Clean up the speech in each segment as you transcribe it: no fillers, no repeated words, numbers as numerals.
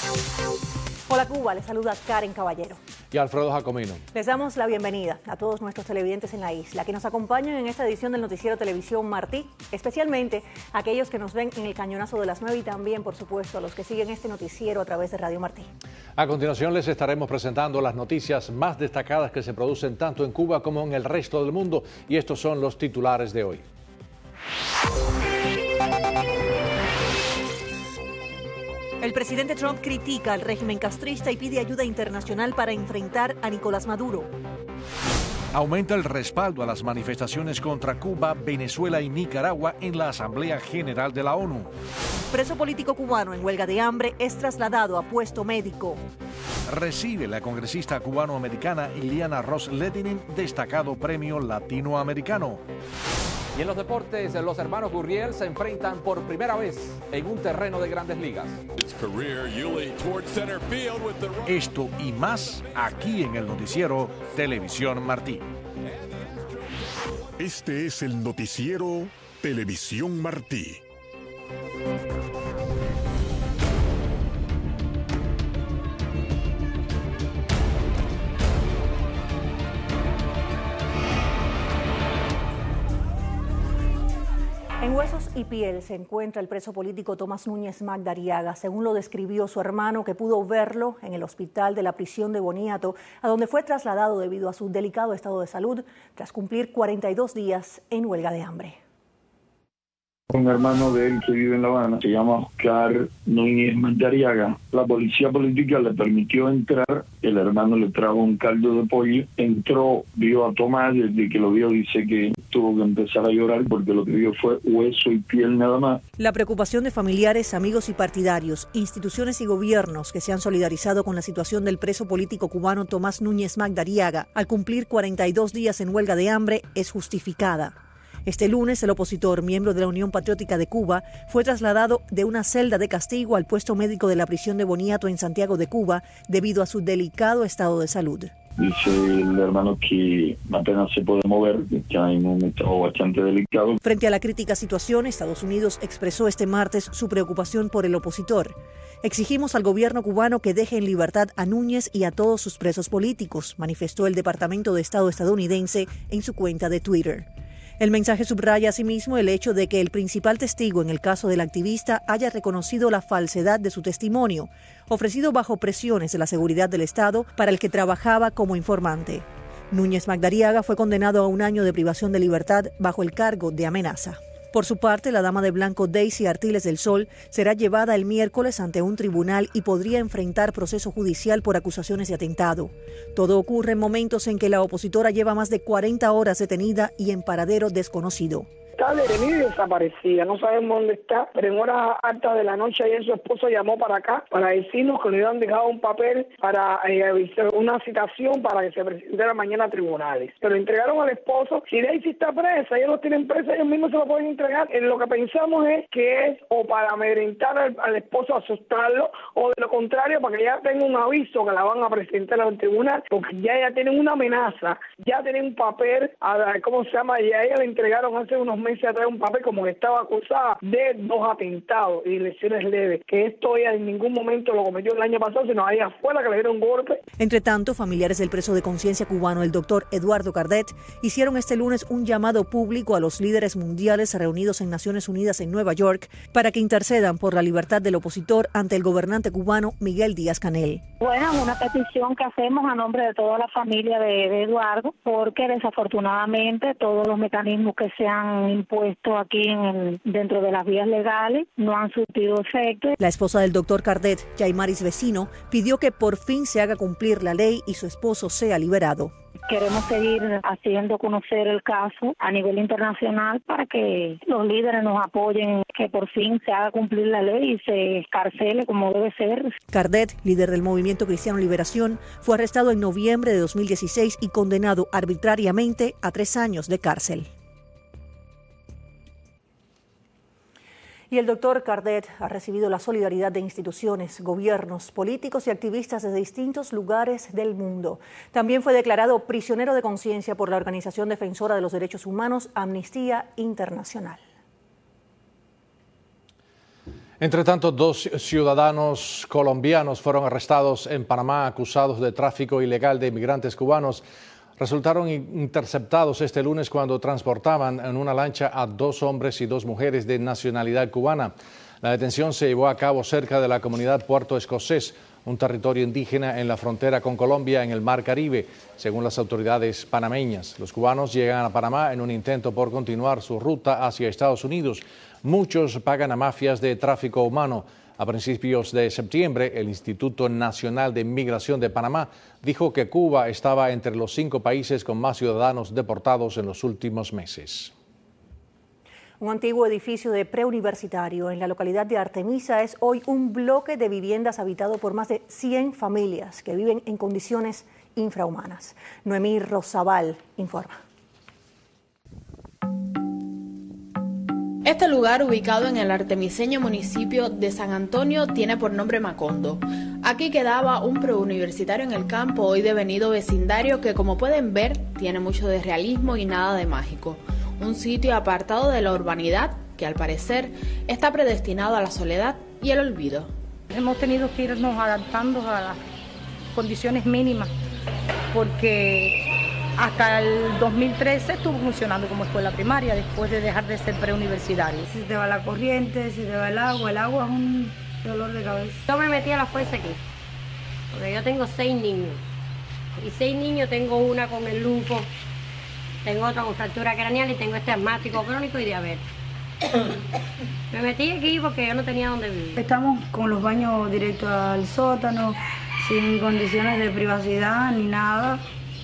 Hola Cuba, les saluda Karen Caballero. Y Alfredo Jacomino. Les damos la bienvenida a todos nuestros televidentes en la isla que nos acompañan en esta edición del Noticiero Televisión Martí, especialmente aquellos que nos ven en el cañonazo de las 9 y también, por supuesto, a los que siguen este noticiero a través de Radio Martí. A continuación les estaremos presentando las noticias más destacadas que se producen tanto en Cuba como en el resto del mundo, y estos son los titulares de hoy. El presidente Trump critica al régimen castrista y pide ayuda internacional para enfrentar a Nicolás Maduro. Aumenta el respaldo a las manifestaciones contra Cuba, Venezuela y Nicaragua en la Asamblea General de la ONU. Preso político cubano en huelga de hambre es trasladado a puesto médico. Recibe la congresista cubanoamericana Iliana Ros-Lehtinen destacado premio latinoamericano. Y en los deportes, los hermanos Gurriel se enfrentan por primera vez en un terreno de Grandes Ligas. Esto y más aquí en el noticiero Televisión Martí. Este es el noticiero Televisión Martí. En Huesos y Piel se encuentra el preso político Tomás Núñez Magdariaga, según lo describió su hermano, que pudo verlo en el hospital de la prisión de Boniato, a donde fue trasladado debido a su delicado estado de salud tras cumplir 42 días en huelga de hambre. Un hermano de él que vive en La Habana, se llama Oscar Núñez Magdariaga. La policía política le permitió entrar, el hermano le trajo un caldo de pollo, entró, vio a Tomás, desde que lo vio dice que tuvo que empezar a llorar porque lo que vio fue hueso y piel nada más. La preocupación de familiares, amigos y partidarios, instituciones y gobiernos que se han solidarizado con la situación del preso político cubano Tomás Núñez Magdariaga al cumplir 42 días en huelga de hambre es justificada. Este lunes, el opositor, miembro de la Unión Patriótica de Cuba, fue trasladado de una celda de castigo al puesto médico de la prisión de Boniato en Santiago de Cuba debido a su delicado estado de salud. Dice el hermano que apenas se puede mover, que hay un estado bastante delicado. Frente a la crítica situación, Estados Unidos expresó este martes su preocupación por el opositor. Exigimos al gobierno cubano que deje en libertad a Núñez y a todos sus presos políticos, manifestó el Departamento de Estado estadounidense en su cuenta de Twitter. El mensaje subraya asimismo el hecho de que el principal testigo en el caso del activista haya reconocido la falsedad de su testimonio, ofrecido bajo presiones de la seguridad del Estado para el que trabajaba como informante. Núñez Magdariaga fue condenado a 1 año de privación de libertad bajo el cargo de amenaza. Por su parte, la dama de blanco Daisy Artiles del Sol será llevada el miércoles ante un tribunal y podría enfrentar proceso judicial por acusaciones de atentado. Todo ocurre en momentos en que la opositora lleva más de 40 horas detenida y en paradero desconocido. Está detenida y desaparecida, no sabemos dónde está, pero en horas altas de la noche ayer su esposo llamó para acá para decirnos que le habían dejado un papel para una citación para que se presentara mañana a tribunales. Pero entregaron al esposo, si Daisy está presa, ellos lo tienen presa, ellos mismos se lo pueden entregar. Lo que pensamos es que es o para amedrentar al esposo, asustarlo, o de lo contrario, para que ya tenga un aviso que la van a presentar al tribunal, porque ya tienen una amenaza, ya tienen un papel, ¿cómo se llama? Y a ella le entregaron hace unos meses a traer un papel como que estaba acusada de 2 atentados y lesiones leves, que esto ella en ningún momento lo cometió el año pasado, sino a ella fue la que le dieron golpe. Entre tanto, familiares del preso de conciencia cubano, el doctor Eduardo Cardet, hicieron este lunes un llamado público a los líderes mundiales reunidos en Naciones Unidas en Nueva York para que intercedan por la libertad del opositor ante el gobernante cubano Miguel Díaz-Canel. Bueno, una petición que hacemos a nombre de toda la familia de Eduardo, porque desafortunadamente todos los mecanismos que se han impuesto aquí dentro de las vías legales no han surtido efecto. La esposa del doctor Cardet, Yaimaris Vecino, pidió que por fin se haga cumplir la ley y su esposo sea liberado. Queremos seguir haciendo conocer el caso a nivel internacional para que los líderes nos apoyen, que por fin se haga cumplir la ley y se escarcele como debe ser. Cardet, líder del Movimiento Cristiano Liberación, fue arrestado en noviembre de 2016 y condenado arbitrariamente a 3 años de cárcel. Y el doctor Cardet ha recibido la solidaridad de instituciones, gobiernos, políticos y activistas de distintos lugares del mundo. También fue declarado prisionero de conciencia por la organización defensora de los derechos humanos Amnistía Internacional. Entre tanto, 2 ciudadanos colombianos fueron arrestados en Panamá acusados de tráfico ilegal de inmigrantes cubanos. Resultaron interceptados este lunes cuando transportaban en una lancha a 2 hombres y 2 mujeres de nacionalidad cubana. La detención se llevó a cabo cerca de la comunidad Puerto Escocés, un territorio indígena en la frontera con Colombia en el Mar Caribe, según las autoridades panameñas. Los cubanos llegan a Panamá en un intento por continuar su ruta hacia Estados Unidos. Muchos pagan a mafias de tráfico humano. A principios de septiembre, el Instituto Nacional de Migración de Panamá dijo que Cuba estaba entre los 5 países con más ciudadanos deportados en los últimos meses. Un antiguo edificio de preuniversitario en la localidad de Artemisa es hoy un bloque de viviendas habitado por más de 100 familias que viven en condiciones infrahumanas. Noemí Rosabal informa. Este lugar, ubicado en el artemiseño municipio de San Antonio, tiene por nombre Macondo. Aquí quedaba un preuniversitario en el campo, hoy devenido vecindario, que como pueden ver, tiene mucho de realismo y nada de mágico. Un sitio apartado de la urbanidad que al parecer está predestinado a la soledad y el olvido. Hemos tenido que irnos adaptando a las condiciones mínimas porque hasta el 2013 estuvo funcionando como escuela primaria después de dejar de ser preuniversitario. Se te va la corriente, se te va el agua es un dolor de cabeza. Yo me metí a la fuerza aquí, porque yo tengo 6 niños y 6 niños, tengo una con el lupus, tengo otra con fractura craneal y tengo este asmático crónico y diabetes. Me metí aquí porque yo no tenía dónde vivir. Estamos con los baños directos al sótano, sin condiciones de privacidad ni nada,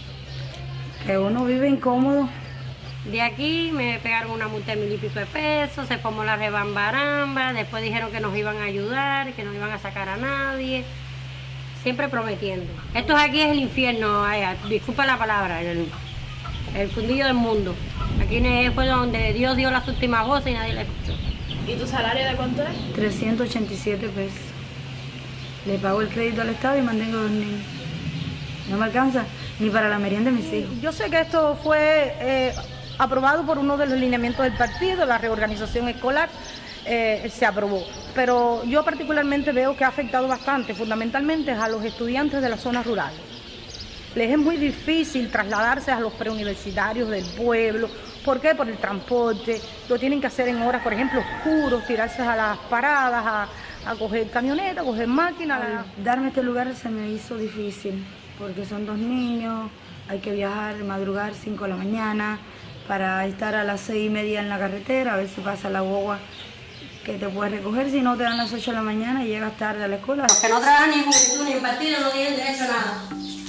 que uno vive incómodo. De aquí me pegaron una multa de 1000 y pico de pesos, se formó la rebambaramba, después dijeron que nos iban a ayudar, que no iban a sacar a nadie, siempre prometiendo. Esto aquí es el infierno, disculpa la palabra, el fundillo del mundo. Aquí fue donde Dios dio las últimas voces y nadie le escuchó. ¿Y tu salario de cuánto es? 387 pesos. Le pago el crédito al Estado y mantengo 2 niños. No me alcanza ni para la merienda de mis hijos. Yo sé que esto fue aprobado por uno de los lineamientos del partido, la reorganización escolar, se aprobó. Pero yo particularmente veo que ha afectado bastante, fundamentalmente a los estudiantes de las zonas rurales. Les es muy difícil trasladarse a los preuniversitarios del pueblo. ¿Por qué? Por el transporte. Lo tienen que hacer en horas, por ejemplo, oscuros, tirarse a las paradas, a coger camioneta, a coger máquina. Darme este lugar se me hizo difícil, porque son 2 niños, hay que viajar, madrugar 5 de la mañana, para estar a las 6:30 en la carretera, a ver si pasa la guagua que te puede recoger, si no te dan las 8 de la mañana y llegas tarde a la escuela. Los que no trabajan ni en juventud ni en partido no tienen derecho a nada.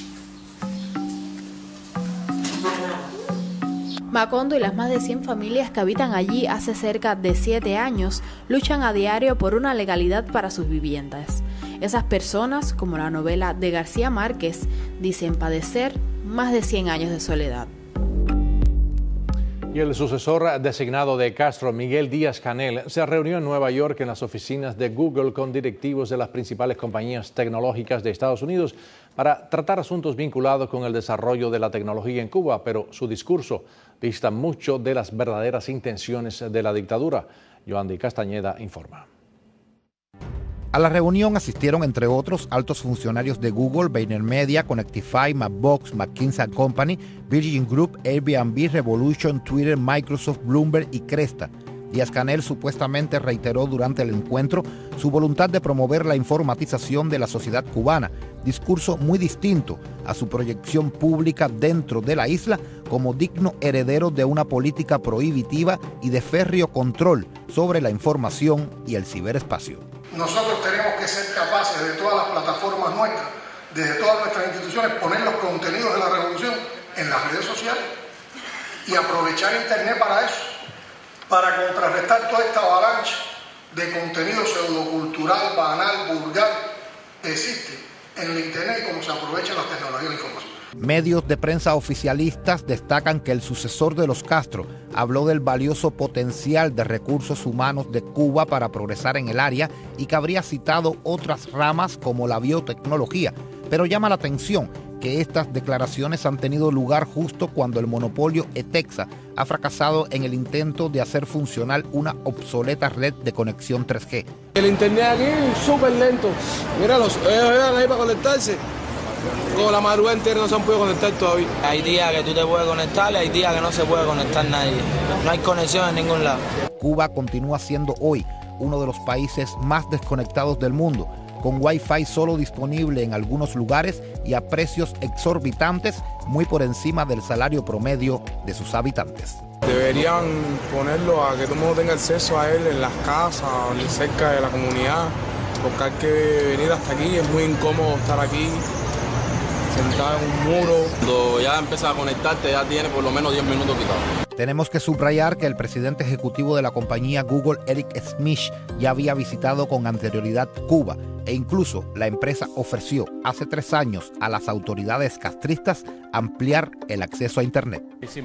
Macondo y las más de 100 familias que habitan allí hace cerca de 7 años luchan a diario por una legalidad para sus viviendas. Esas personas, como la novela de García Márquez, dicen padecer más de 100 años de soledad. Y el sucesor designado de Castro, Miguel Díaz-Canel, se reunió en Nueva York en las oficinas de Google con directivos de las principales compañías tecnológicas de Estados Unidos para tratar asuntos vinculados con el desarrollo de la tecnología en Cuba, pero su discurso dista mucho de las verdaderas intenciones de la dictadura. Yoandi Castañeda informa. A la reunión asistieron, entre otros, altos funcionarios de Google, VaynerMedia, Connectify, Mapbox, McKinsey & Company, Virgin Group, Airbnb, Revolution, Twitter, Microsoft, Bloomberg y Cresta. Díaz-Canel supuestamente reiteró durante el encuentro su voluntad de promover la informatización de la sociedad cubana, discurso muy distinto a su proyección pública dentro de la isla como digno heredero de una política prohibitiva y de férreo control sobre la información y el ciberespacio. Nosotros tenemos que ser capaces de todas las plataformas nuestras, desde todas nuestras instituciones, poner los contenidos de la revolución en las redes sociales y aprovechar Internet para eso, para contrarrestar toda esta avalancha de contenido pseudocultural, banal, vulgar que existe en el Internet y cómo se aprovechan las tecnologías de la información. Medios de prensa oficialistas destacan que el sucesor de los Castro habló del valioso potencial de recursos humanos de Cuba para progresar en el área y que habría citado otras ramas como la biotecnología, pero llama la atención que estas declaraciones han tenido lugar justo cuando el monopolio ETEXA ha fracasado en el intento de hacer funcional una obsoleta red de conexión 3G. El internet aquí es súper lento. Míralos, ellos llegan ahí para conectarse. Con la madrugada entera no se han podido conectar todavía. Hay días que tú te puedes conectar y hay días que no se puede conectar nadie. No hay conexión en ningún lado. Cuba continúa siendo hoy uno de los países más desconectados del mundo, con Wi-Fi solo disponible en algunos lugares y a precios exorbitantes, muy por encima del salario promedio de sus habitantes. Deberían ponerlo a que todo el mundo tenga acceso a él en las casas, cerca de la comunidad, porque hay que venir hasta aquí, es muy incómodo estar aquí, sentado en un muro. Cuando ya empiezas a conectarte ya tiene por lo menos 10 minutos quitados. Tenemos que subrayar que el presidente ejecutivo de la compañía Google, Eric Schmidt, ya había visitado con anterioridad Cuba e incluso la empresa ofreció hace 3 años a las autoridades castristas ampliar el acceso a Internet.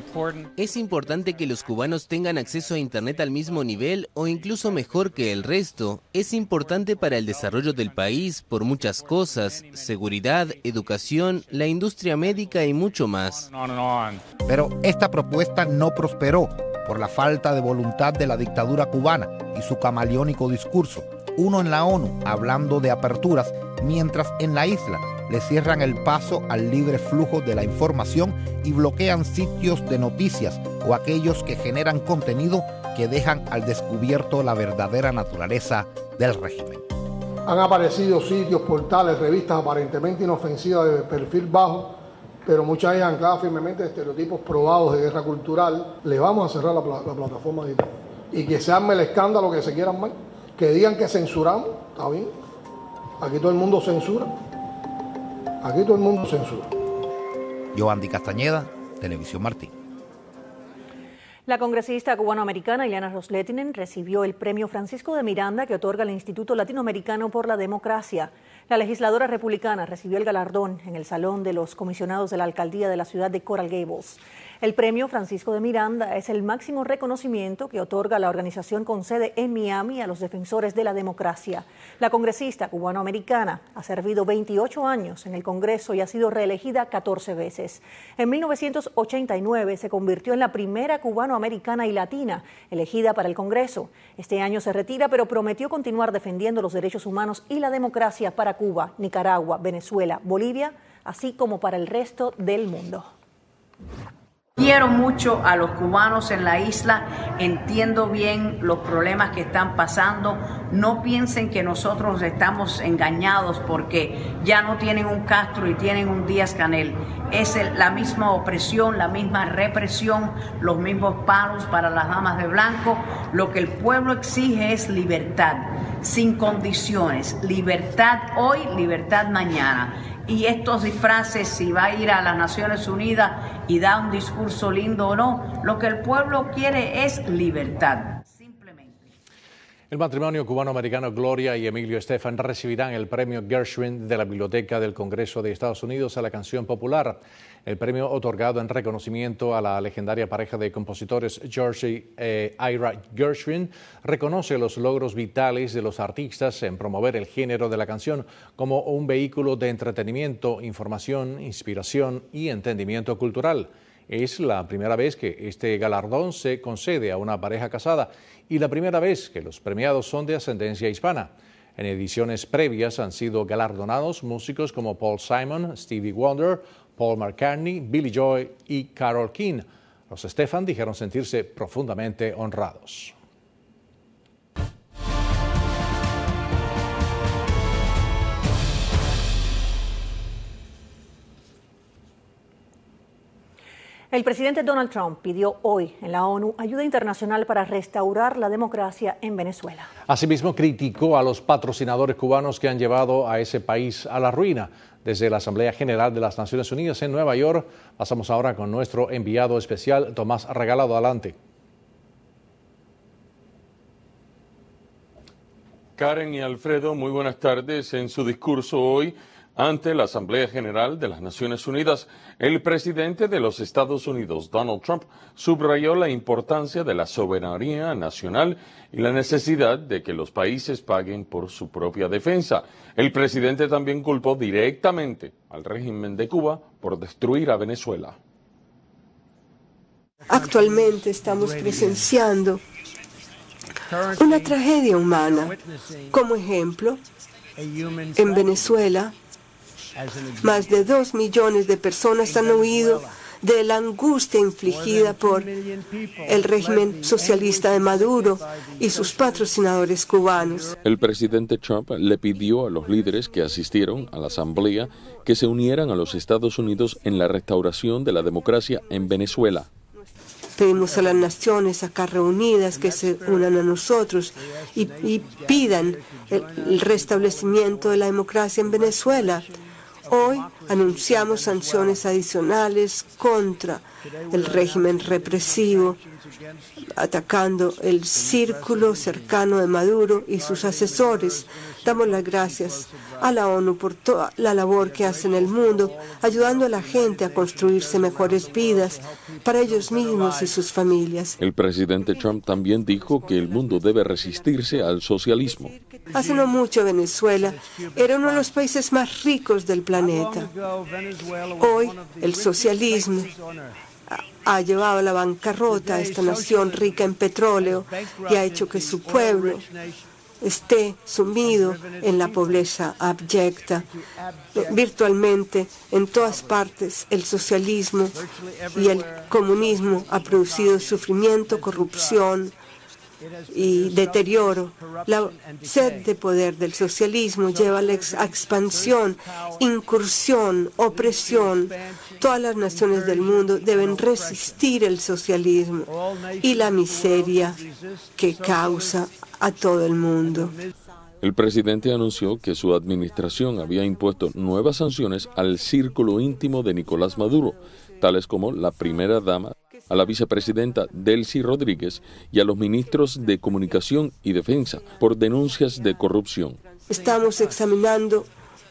Es importante que los cubanos tengan acceso a Internet al mismo nivel o incluso mejor que el resto. Es importante para el desarrollo del país por muchas cosas: seguridad, educación, la industria médica y mucho más. Pero esta propuesta no prosperó por la falta de voluntad de la dictadura cubana y su camaleónico discurso. Uno en la ONU hablando de aperturas, mientras en la isla le cierran el paso al libre flujo de la información y bloquean sitios de noticias o aquellos que generan contenido que dejan al descubierto la verdadera naturaleza del régimen. Han aparecido sitios, portales, revistas aparentemente inofensivas de perfil bajo, pero muchas de ellas ancladas firmemente en estereotipos probados de guerra cultural. Le vamos a cerrar la plataforma digital. Y que se arme el escándalo que se quieran más. Que digan que censuramos, está bien. Aquí todo el mundo censura. Aquí todo el mundo censura. Yoandi Castañeda, Televisión Martín. La congresista cubanoamericana Ileana Ros-Lehtinen recibió el premio Francisco de Miranda que otorga el Instituto Latinoamericano por la Democracia. La legisladora republicana recibió el galardón en el Salón de los Comisionados de la Alcaldía de la ciudad de Coral Gables. El premio Francisco de Miranda es el máximo reconocimiento que otorga la organización con sede en Miami a los defensores de la democracia. La congresista cubanoamericana ha servido 28 años en el Congreso y ha sido reelegida 14 veces. En 1989 se convirtió en la primera cubanoamericana y latina elegida para el Congreso. Este año se retira, pero prometió continuar defendiendo los derechos humanos y la democracia para Cuba, Nicaragua, Venezuela, Bolivia, así como para el resto del mundo. Quiero mucho a los cubanos en la isla, entiendo bien los problemas que están pasando. No piensen que nosotros estamos engañados porque ya no tienen un Castro y tienen un Díaz-Canel. Es la misma opresión, la misma represión, los mismos palos para las damas de blanco. Lo que el pueblo exige es libertad, sin condiciones. Libertad hoy, libertad mañana. Y estos disfraces, si va a ir a las Naciones Unidas y da un discurso lindo o no, lo que el pueblo quiere es libertad. El matrimonio cubano-americano Gloria y Emilio Estefan recibirán el premio Gershwin de la Biblioteca del Congreso de Estados Unidos a la canción popular. El premio, otorgado en reconocimiento a la legendaria pareja de compositores George e Ira Gershwin, reconoce los logros vitales de los artistas en promover el género de la canción como un vehículo de entretenimiento, información, inspiración y entendimiento cultural. Es la primera vez que este galardón se concede a una pareja casada y la primera vez que los premiados son de ascendencia hispana. En ediciones previas han sido galardonados músicos como Paul Simon, Stevie Wonder, Paul McCartney, Billy Joel y Carole King. Los Estefan dijeron sentirse profundamente honrados. El presidente Donald Trump pidió hoy en la ONU ayuda internacional para restaurar la democracia en Venezuela. Asimismo, criticó a los patrocinadores cubanos que han llevado a ese país a la ruina. Desde la Asamblea General de las Naciones Unidas en Nueva York, pasamos ahora con nuestro enviado especial, Tomás Regalado. Adelante. Karen y Alfredo, muy buenas tardes. En su discurso hoy, Ante la Asamblea General de las Naciones Unidas, el presidente de los Estados Unidos, Donald Trump, subrayó la importancia de la soberanía nacional y la necesidad de que los países paguen por su propia defensa. El presidente también culpó directamente al régimen de Cuba por destruir a Venezuela. Actualmente estamos presenciando una tragedia humana. Como ejemplo, en Venezuela, más de 2 millones de personas han huido de la angustia infligida por el régimen socialista de Maduro y sus patrocinadores cubanos. El presidente Trump le pidió a los líderes que asistieron a la asamblea que se unieran a los Estados Unidos en la restauración de la democracia en Venezuela. Pedimos a las naciones acá reunidas que se unan a nosotros y pidan el restablecimiento de la democracia en Venezuela. Hoy anunciamos sanciones adicionales contra el régimen represivo, atacando el círculo cercano de Maduro y sus asesores. Damos las gracias a la ONU por toda la labor que hace en el mundo, ayudando a la gente a construirse mejores vidas para ellos mismos y sus familias. El presidente Trump también dijo que el mundo debe resistirse al socialismo. Hace no mucho Venezuela era uno de los países más ricos del planeta. Hoy el socialismo ha llevado a la bancarrota a esta nación rica en petróleo y ha hecho que su pueblo esté sumido en la pobreza abyecta. Virtualmente en todas partes el socialismo y el comunismo ha producido sufrimiento, corrupción y deterioro. La sed de poder del socialismo lleva a la expansión, incursión, opresión. Todas las naciones del mundo deben resistir el socialismo y la miseria que causa a todo el mundo. El presidente anunció que su administración había impuesto nuevas sanciones al círculo íntimo de Nicolás Maduro, tales como la primera dama, a la vicepresidenta Delcy Rodríguez y a los ministros de Comunicación y Defensa por denuncias de corrupción. Estamos examinando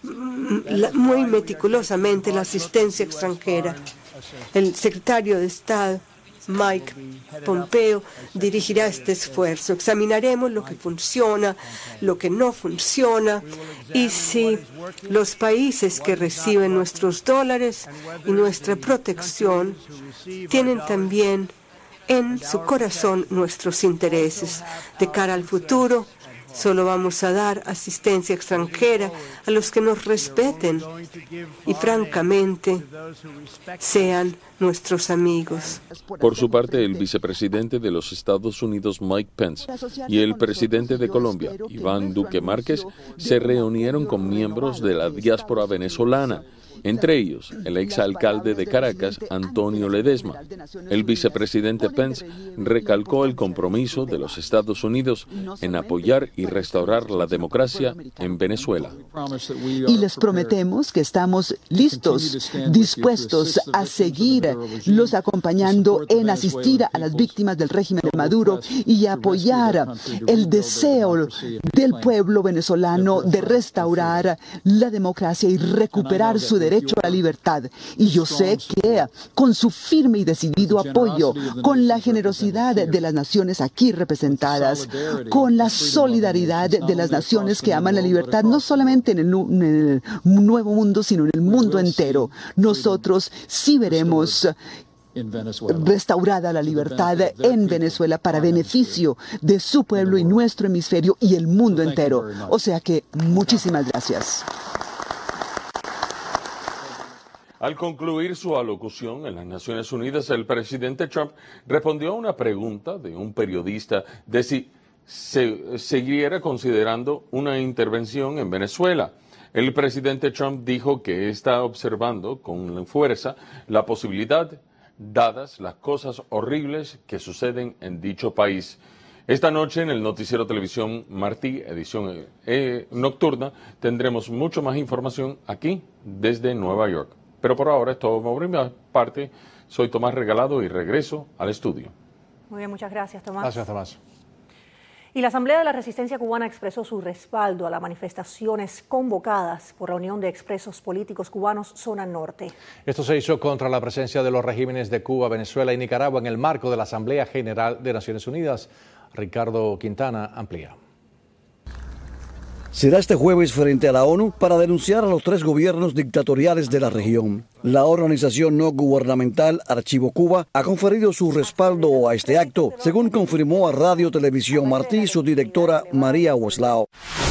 muy meticulosamente la asistencia extranjera. El secretario de Estado, Mike Pompeo, dirigirá este esfuerzo. Examinaremos lo que funciona, lo que no funciona y si los países que reciben nuestros dólares y nuestra protección tienen también en su corazón nuestros intereses. De cara al futuro, solo vamos a dar asistencia extranjera a los que nos respeten y francamente sean nuestros amigos. Por su parte, el vicepresidente de los Estados Unidos, Mike Pence, y el presidente de Colombia, Iván Duque Márquez, se reunieron con miembros de la diáspora venezolana, entre ellos el exalcalde de Caracas, Antonio Ledesma. El vicepresidente Pence recalcó el compromiso de los Estados Unidos en apoyar y restaurar la democracia en Venezuela. Y les prometemos que estamos listos, dispuestos a seguir los acompañando en asistir a las víctimas del régimen de Maduro y apoyar el deseo del pueblo venezolano de restaurar la democracia y recuperar su derecho a la libertad. Y yo sé que con su firme y decidido apoyo, con la generosidad de las naciones aquí representadas, con la solidaridad de las naciones que aman la libertad, no solamente en el nuevo mundo, sino en el mundo entero, nosotros sí veremos restaurada la libertad en Venezuela para beneficio de su pueblo y nuestro hemisferio y el mundo entero. O sea que muchísimas gracias. Al concluir su alocución en las Naciones Unidas, el presidente Trump respondió a una pregunta de un periodista de si se siguiera considerando una intervención en Venezuela. El presidente Trump dijo que está observando con fuerza la posibilidad, dadas las cosas horribles que suceden en dicho país. Esta noche en el noticiero Televisión Martí, edición nocturna, tendremos mucho más información aquí desde Nueva York. Pero por ahora es todo por mi parte. Soy Tomás Regalado y regreso al estudio. Muy bien, muchas gracias, Tomás. Gracias, Tomás. Y la Asamblea de la Resistencia Cubana expresó su respaldo a las manifestaciones convocadas por la Unión de Expresos Políticos Cubanos Zona Norte. Esto se hizo contra la presencia de los regímenes de Cuba, Venezuela y Nicaragua en el marco de la Asamblea General de Naciones Unidas. Ricardo Quintana amplía. Será este jueves frente a la ONU para denunciar a los 3 gobiernos dictatoriales de la región. La organización no gubernamental Archivo Cuba ha conferido su respaldo a este acto, según confirmó a Radio Televisión Martí su directora María Hueslao.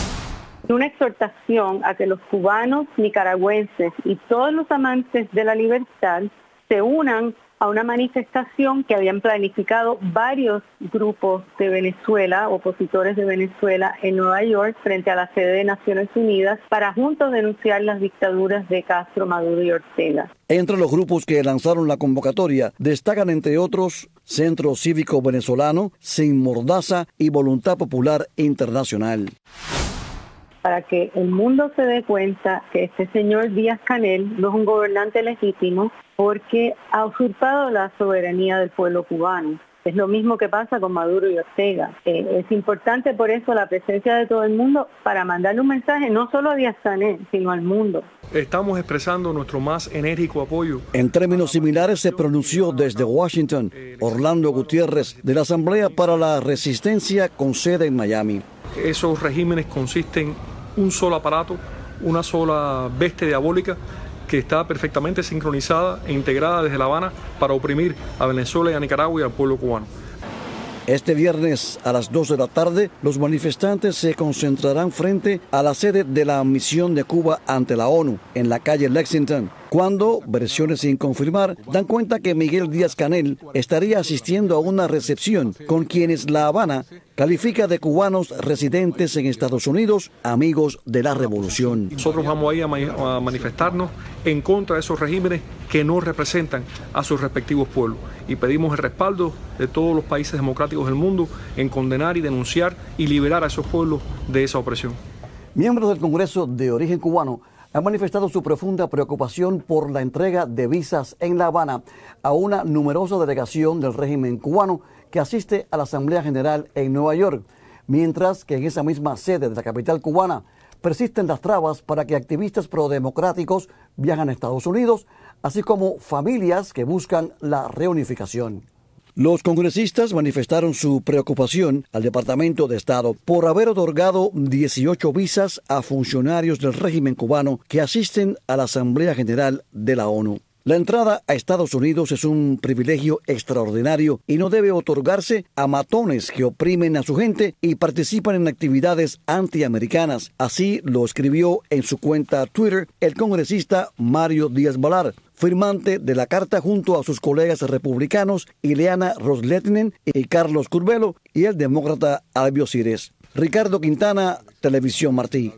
Una exhortación a que los cubanos, nicaragüenses y todos los amantes de la libertad se unan a una manifestación que habían planificado varios grupos de Venezuela, opositores de Venezuela, en Nueva York, frente a la sede de Naciones Unidas, para juntos denunciar las dictaduras de Castro, Maduro y Ortega. Entre los grupos que lanzaron la convocatoria destacan, entre otros, Centro Cívico Venezolano, Sin Mordaza y Voluntad Popular Internacional. Para que el mundo se dé cuenta que este señor Díaz-Canel no es un gobernante legítimo porque ha usurpado la soberanía del pueblo cubano. Es lo mismo que pasa con Maduro y Ortega. Es importante por eso la presencia de todo el mundo para mandarle un mensaje no solo a Díaz-Canel, sino al mundo. Estamos expresando nuestro más enérgico apoyo. En términos similares se pronunció desde Washington Orlando Gutiérrez de la Asamblea para la Resistencia con sede en Miami. Esos regímenes consisten en un solo aparato, una sola bestia diabólica que está perfectamente sincronizada e integrada desde La Habana para oprimir a Venezuela y a Nicaragua y al pueblo cubano. Este viernes a las 2 de la tarde, los manifestantes se concentrarán frente a la sede de la misión de Cuba ante la ONU, en la calle Lexington, cuando, versiones sin confirmar, dan cuenta que Miguel Díaz-Canel estaría asistiendo a una recepción con quienes La Habana califica de cubanos residentes en Estados Unidos, amigos de la revolución. Nosotros vamos ahí a manifestarnos en contra de esos regímenes que no representan a sus respectivos pueblos y pedimos el respaldo de todos los países democráticos del mundo en condenar y denunciar y liberar a esos pueblos de esa opresión. Miembros del Congreso de origen cubano han manifestado su profunda preocupación por la entrega de visas en La Habana a una numerosa delegación del régimen cubano que asiste a la Asamblea General en Nueva York, mientras que en esa misma sede de la capital cubana persisten las trabas para que activistas prodemocráticos viajen a Estados Unidos, así como familias que buscan la reunificación. Los congresistas manifestaron su preocupación al Departamento de Estado por haber otorgado 18 visas a funcionarios del régimen cubano que asisten a la Asamblea General de la ONU. La entrada a Estados Unidos es un privilegio extraordinario y no debe otorgarse a matones que oprimen a su gente y participan en actividades antiamericanas. Así lo escribió en su cuenta Twitter el congresista Mario Díaz-Balart, firmante de la carta junto a sus colegas republicanos Ileana Ros-Lehtinen y Carlos Curbelo y el demócrata Albio Cires. Ricardo Quintana, Televisión Martí.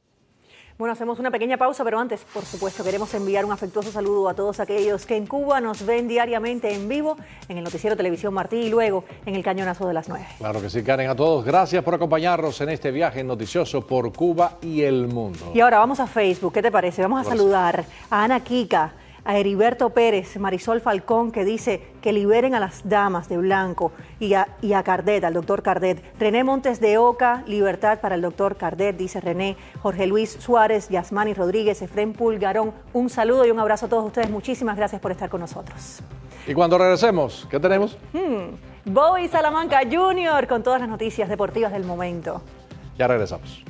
Bueno, hacemos una pequeña pausa, pero antes, por supuesto, queremos enviar un afectuoso saludo a todos aquellos que en Cuba nos ven diariamente en vivo en el noticiero Televisión Martí y luego en el Cañonazo de las 9. Claro que sí, Karen, a todos. Gracias por acompañarnos en este viaje noticioso por Cuba y el mundo. Y ahora vamos a Facebook, ¿qué te parece? Vamos a saludar a Ana Kika, a Heriberto Pérez, Marisol Falcón, que dice que liberen a las damas de blanco, y a Cardet, al doctor Cardet. René Montes de Oca, libertad para el doctor Cardet, dice René. Jorge Luis Suárez, Yasmani Rodríguez, Efrén Pulgarón, un saludo y un abrazo a todos ustedes. Muchísimas gracias por estar con nosotros. Y cuando regresemos, ¿qué tenemos? Bobby Salamanca Jr. con todas las noticias deportivas del momento. Ya regresamos.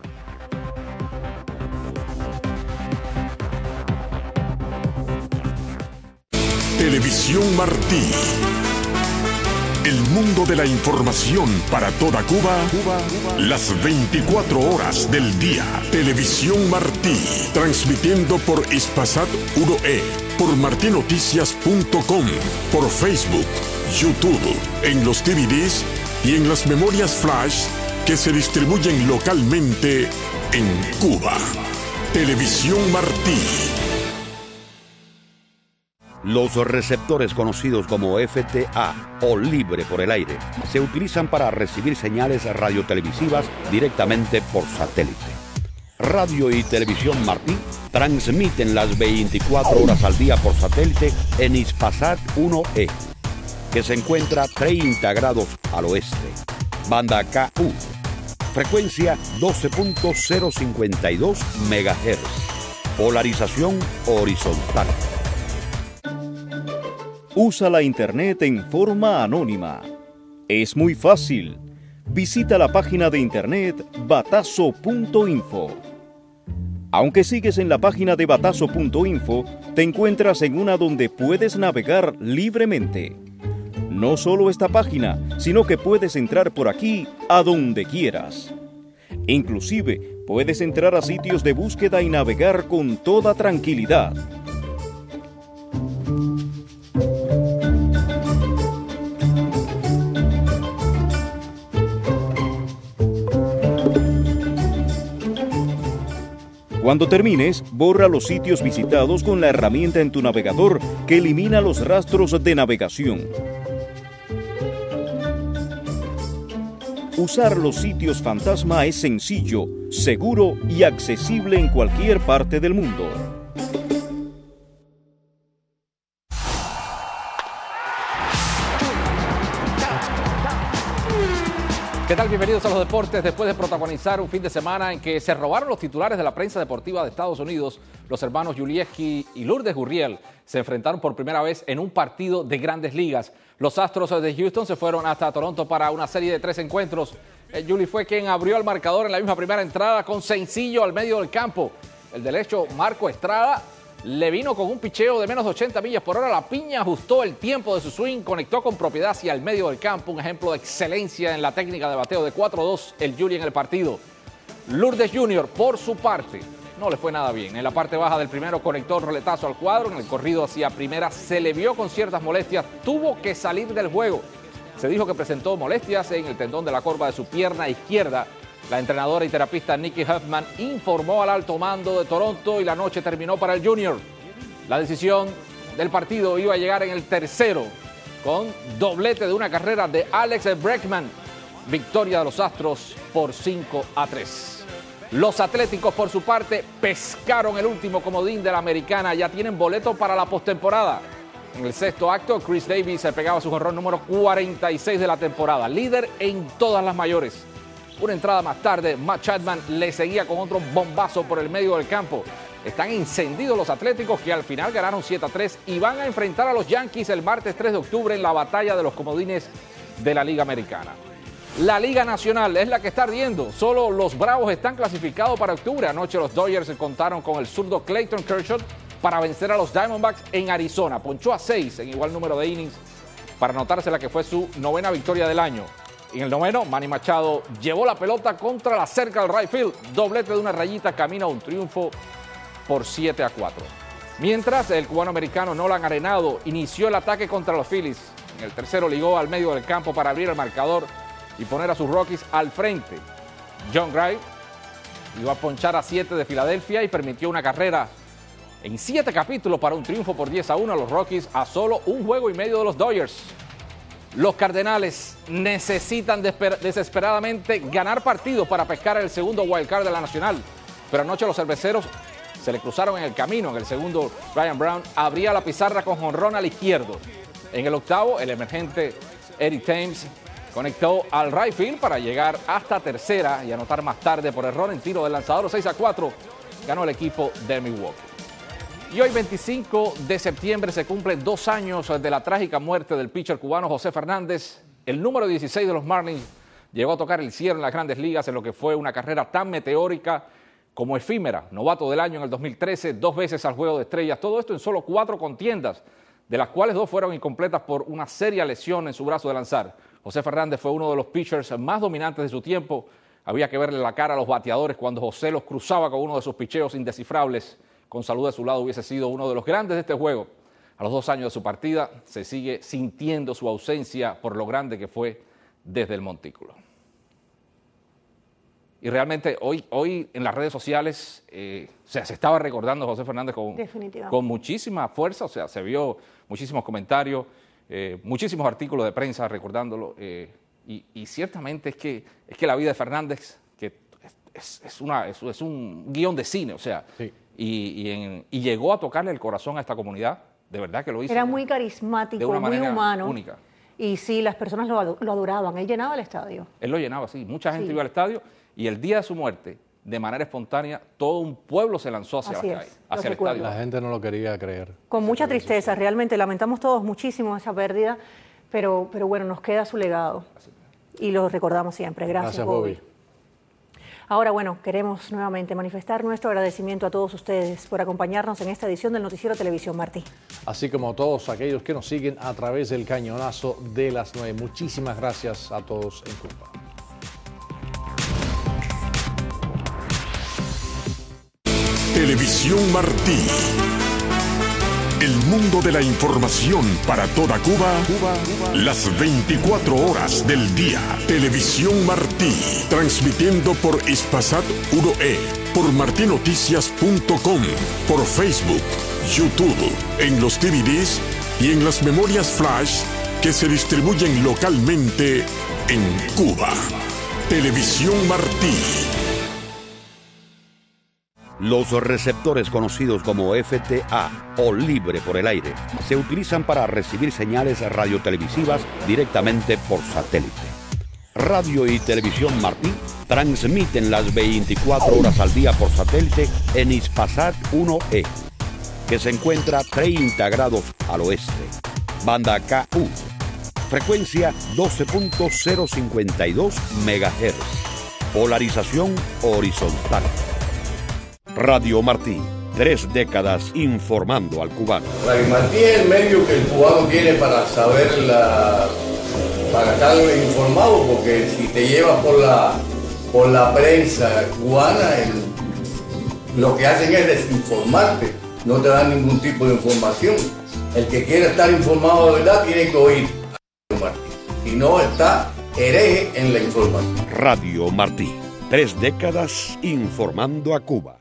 Televisión Martí. El mundo de la información para toda Cuba, las 24 horas del día. Televisión Martí, transmitiendo por Hispasat 1E, por martinoticias.com, por Facebook, YouTube, en los DVDs y en las memorias flash que se distribuyen localmente en Cuba. Televisión Martí. Los receptores conocidos como FTA o libre por el aire se utilizan para recibir señales radiotelevisivas directamente por satélite. Radio y Televisión Martí transmiten las 24 horas al día por satélite en Hispasat 1E, que se encuentra 30 grados al oeste, banda KU, frecuencia 12.052 MHz, polarización horizontal. Usa la Internet en forma anónima. Es muy fácil. Visita la página de Internet batazo.info. Aunque sigues en la página de batazo.info, te encuentras en una donde puedes navegar libremente. No solo esta página, sino que puedes entrar por aquí a donde quieras. Inclusive, puedes entrar a sitios de búsqueda y navegar con toda tranquilidad. Cuando termines, borra los sitios visitados con la herramienta en tu navegador que elimina los rastros de navegación. Usar los sitios fantasma es sencillo, seguro y accesible en cualquier parte del mundo. ¿Qué tal? Bienvenidos a los deportes. Después de protagonizar un fin de semana en que se robaron los titulares de la prensa deportiva de Estados Unidos, los hermanos Julieski y Lourdes Gurriel se enfrentaron por primera vez en un partido de Grandes Ligas. Los Astros de Houston se fueron hasta Toronto para una serie de 3 encuentros. Julie fue quien abrió el marcador en la misma primera entrada con sencillo al medio del campo. El derecho Marco Estrada le vino con un picheo de menos de 80 millas por hora. La piña ajustó el tiempo de su swing, conectó con propiedad hacia el medio del campo. Un ejemplo de excelencia en la técnica de bateo de 4-2 el Julie en el partido. Lourdes Jr., por su parte, no le fue nada bien. En la parte baja del primero conectó un roletazo al cuadro. En el corrido hacia primera se le vio con ciertas molestias. Tuvo que salir del juego. Se dijo que presentó molestias en el tendón de la corva de su pierna izquierda. La entrenadora y terapista Nikki Huffman informó al alto mando de Toronto y la noche terminó para el Junior. La decisión del partido iba a llegar en el tercero con doblete de una carrera de Alex Bregman. Victoria de los Astros por 5-3. Los Atléticos, por su parte, pescaron el último comodín de la Americana. Ya tienen boleto para la postemporada. En el sexto acto, Chris Davis se pegaba su jonrón número 46 de la temporada. Líder en todas las mayores. Una entrada más tarde, Matt Chapman le seguía con otro bombazo por el medio del campo. Están encendidos los Atléticos, que al final ganaron 7-3 y van a enfrentar a los Yankees el martes 3 de octubre en la batalla de los comodines de la Liga Americana. La Liga Nacional es la que está ardiendo. Solo los Bravos están clasificados para octubre. Anoche los Dodgers contaron con el zurdo Clayton Kershaw para vencer a los Diamondbacks en Arizona. Ponchó a 6 en igual número de innings para anotarse la que fue su 9ª victoria del año. En el 9º, Manny Machado llevó la pelota contra la cerca del right field. Doblete de una rayita, camino a un triunfo por 7-4. Mientras, el cubano-americano Nolan Arenado inició el ataque contra los Phillies. En el tercero ligó al medio del campo para abrir el marcador y poner a sus Rockies al frente. John Gray iba a ponchar a 7 de Filadelfia y permitió una carrera en 7 capítulos para un triunfo por 10-1 a los Rockies a solo un juego y medio de los Dodgers. Los Cardenales necesitan desesperadamente ganar partidos para pescar el segundo wildcard de la Nacional. Pero anoche los cerveceros se le cruzaron en el camino. En el segundo, Ryan Brown abría la pizarra con jonrón al izquierdo. En el octavo, el emergente Eddie Thames conectó al right field para llegar hasta tercera y anotar más tarde por error en tiro del lanzador. 6-4 ganó el equipo de Milwaukee. Y hoy, 25 de septiembre, se cumplen 2 años de la trágica muerte del pitcher cubano José Fernández. El número 16 de los Marlins llegó a tocar el cierre en las Grandes Ligas en lo que fue una carrera tan meteórica como efímera. Novato del año en el 2013, 2 veces al Juego de Estrellas. Todo esto en solo 4 contiendas, de las cuales 2 fueron incompletas por una seria lesión en su brazo de lanzar. José Fernández fue uno de los pitchers más dominantes de su tiempo. Había que verle la cara a los bateadores cuando José los cruzaba con uno de sus picheos indescifrables. Con salud de su lado hubiese sido uno de los grandes de este juego. A los 2 años de su partida se sigue sintiendo su ausencia por lo grande que fue desde el montículo. Y realmente hoy en las redes sociales se estaba recordando a José Fernández con muchísima fuerza. O sea, se vio muchísimos comentarios, muchísimos artículos de prensa recordándolo. Y ciertamente es que la vida de Fernández que es un guión de cine. O sea, sí. Y llegó a tocarle el corazón a esta comunidad. De verdad que lo hizo. Era muy carismático, muy humano. Única. Y sí, las personas lo adoraban. Él llenaba el estadio. Él lo llenaba, sí. Mucha gente Sí. iba al estadio y el día de su muerte, de manera espontánea, todo un pueblo se lanzó hacia Así la es, calle, lo hacia el recuerdo. estadio. La gente no lo quería creer. Con mucha tristeza, realmente lamentamos todos muchísimo esa pérdida, pero bueno, nos queda su legado y lo recordamos siempre. Gracias, Bobby. Ahora, bueno, queremos nuevamente manifestar nuestro agradecimiento a todos ustedes por acompañarnos en esta edición del Noticiero Televisión Martí. Así como a todos aquellos que nos siguen a través del cañonazo de las 9. Muchísimas gracias a todos en Cuba. Televisión Martí. El mundo de la información para toda Cuba, las 24 horas del día. Televisión Martí, transmitiendo por Hispasat 1E, por martinoticias.com, por Facebook, YouTube, en los DVDs y en las memorias flash que se distribuyen localmente en Cuba. Televisión Martí. Los receptores conocidos como FTA o libre por el aire se utilizan para recibir señales radiotelevisivas directamente por satélite. Radio y Televisión Martí transmiten las 24 horas al día por satélite en Hispasat 1E, que se encuentra 30 grados al oeste. Banda KU, frecuencia 12.052 MHz, polarización horizontal. Radio Martí, 3 décadas informando al cubano. Radio Martí es el medio que el cubano tiene para saber para estar informado, porque si te llevas por la prensa cubana, lo que hacen es desinformarte, no te dan ningún tipo de información. El que quiere estar informado de verdad tiene que oír Radio Martí, si no está hereje en la información. Radio Martí, 3 décadas informando a Cuba.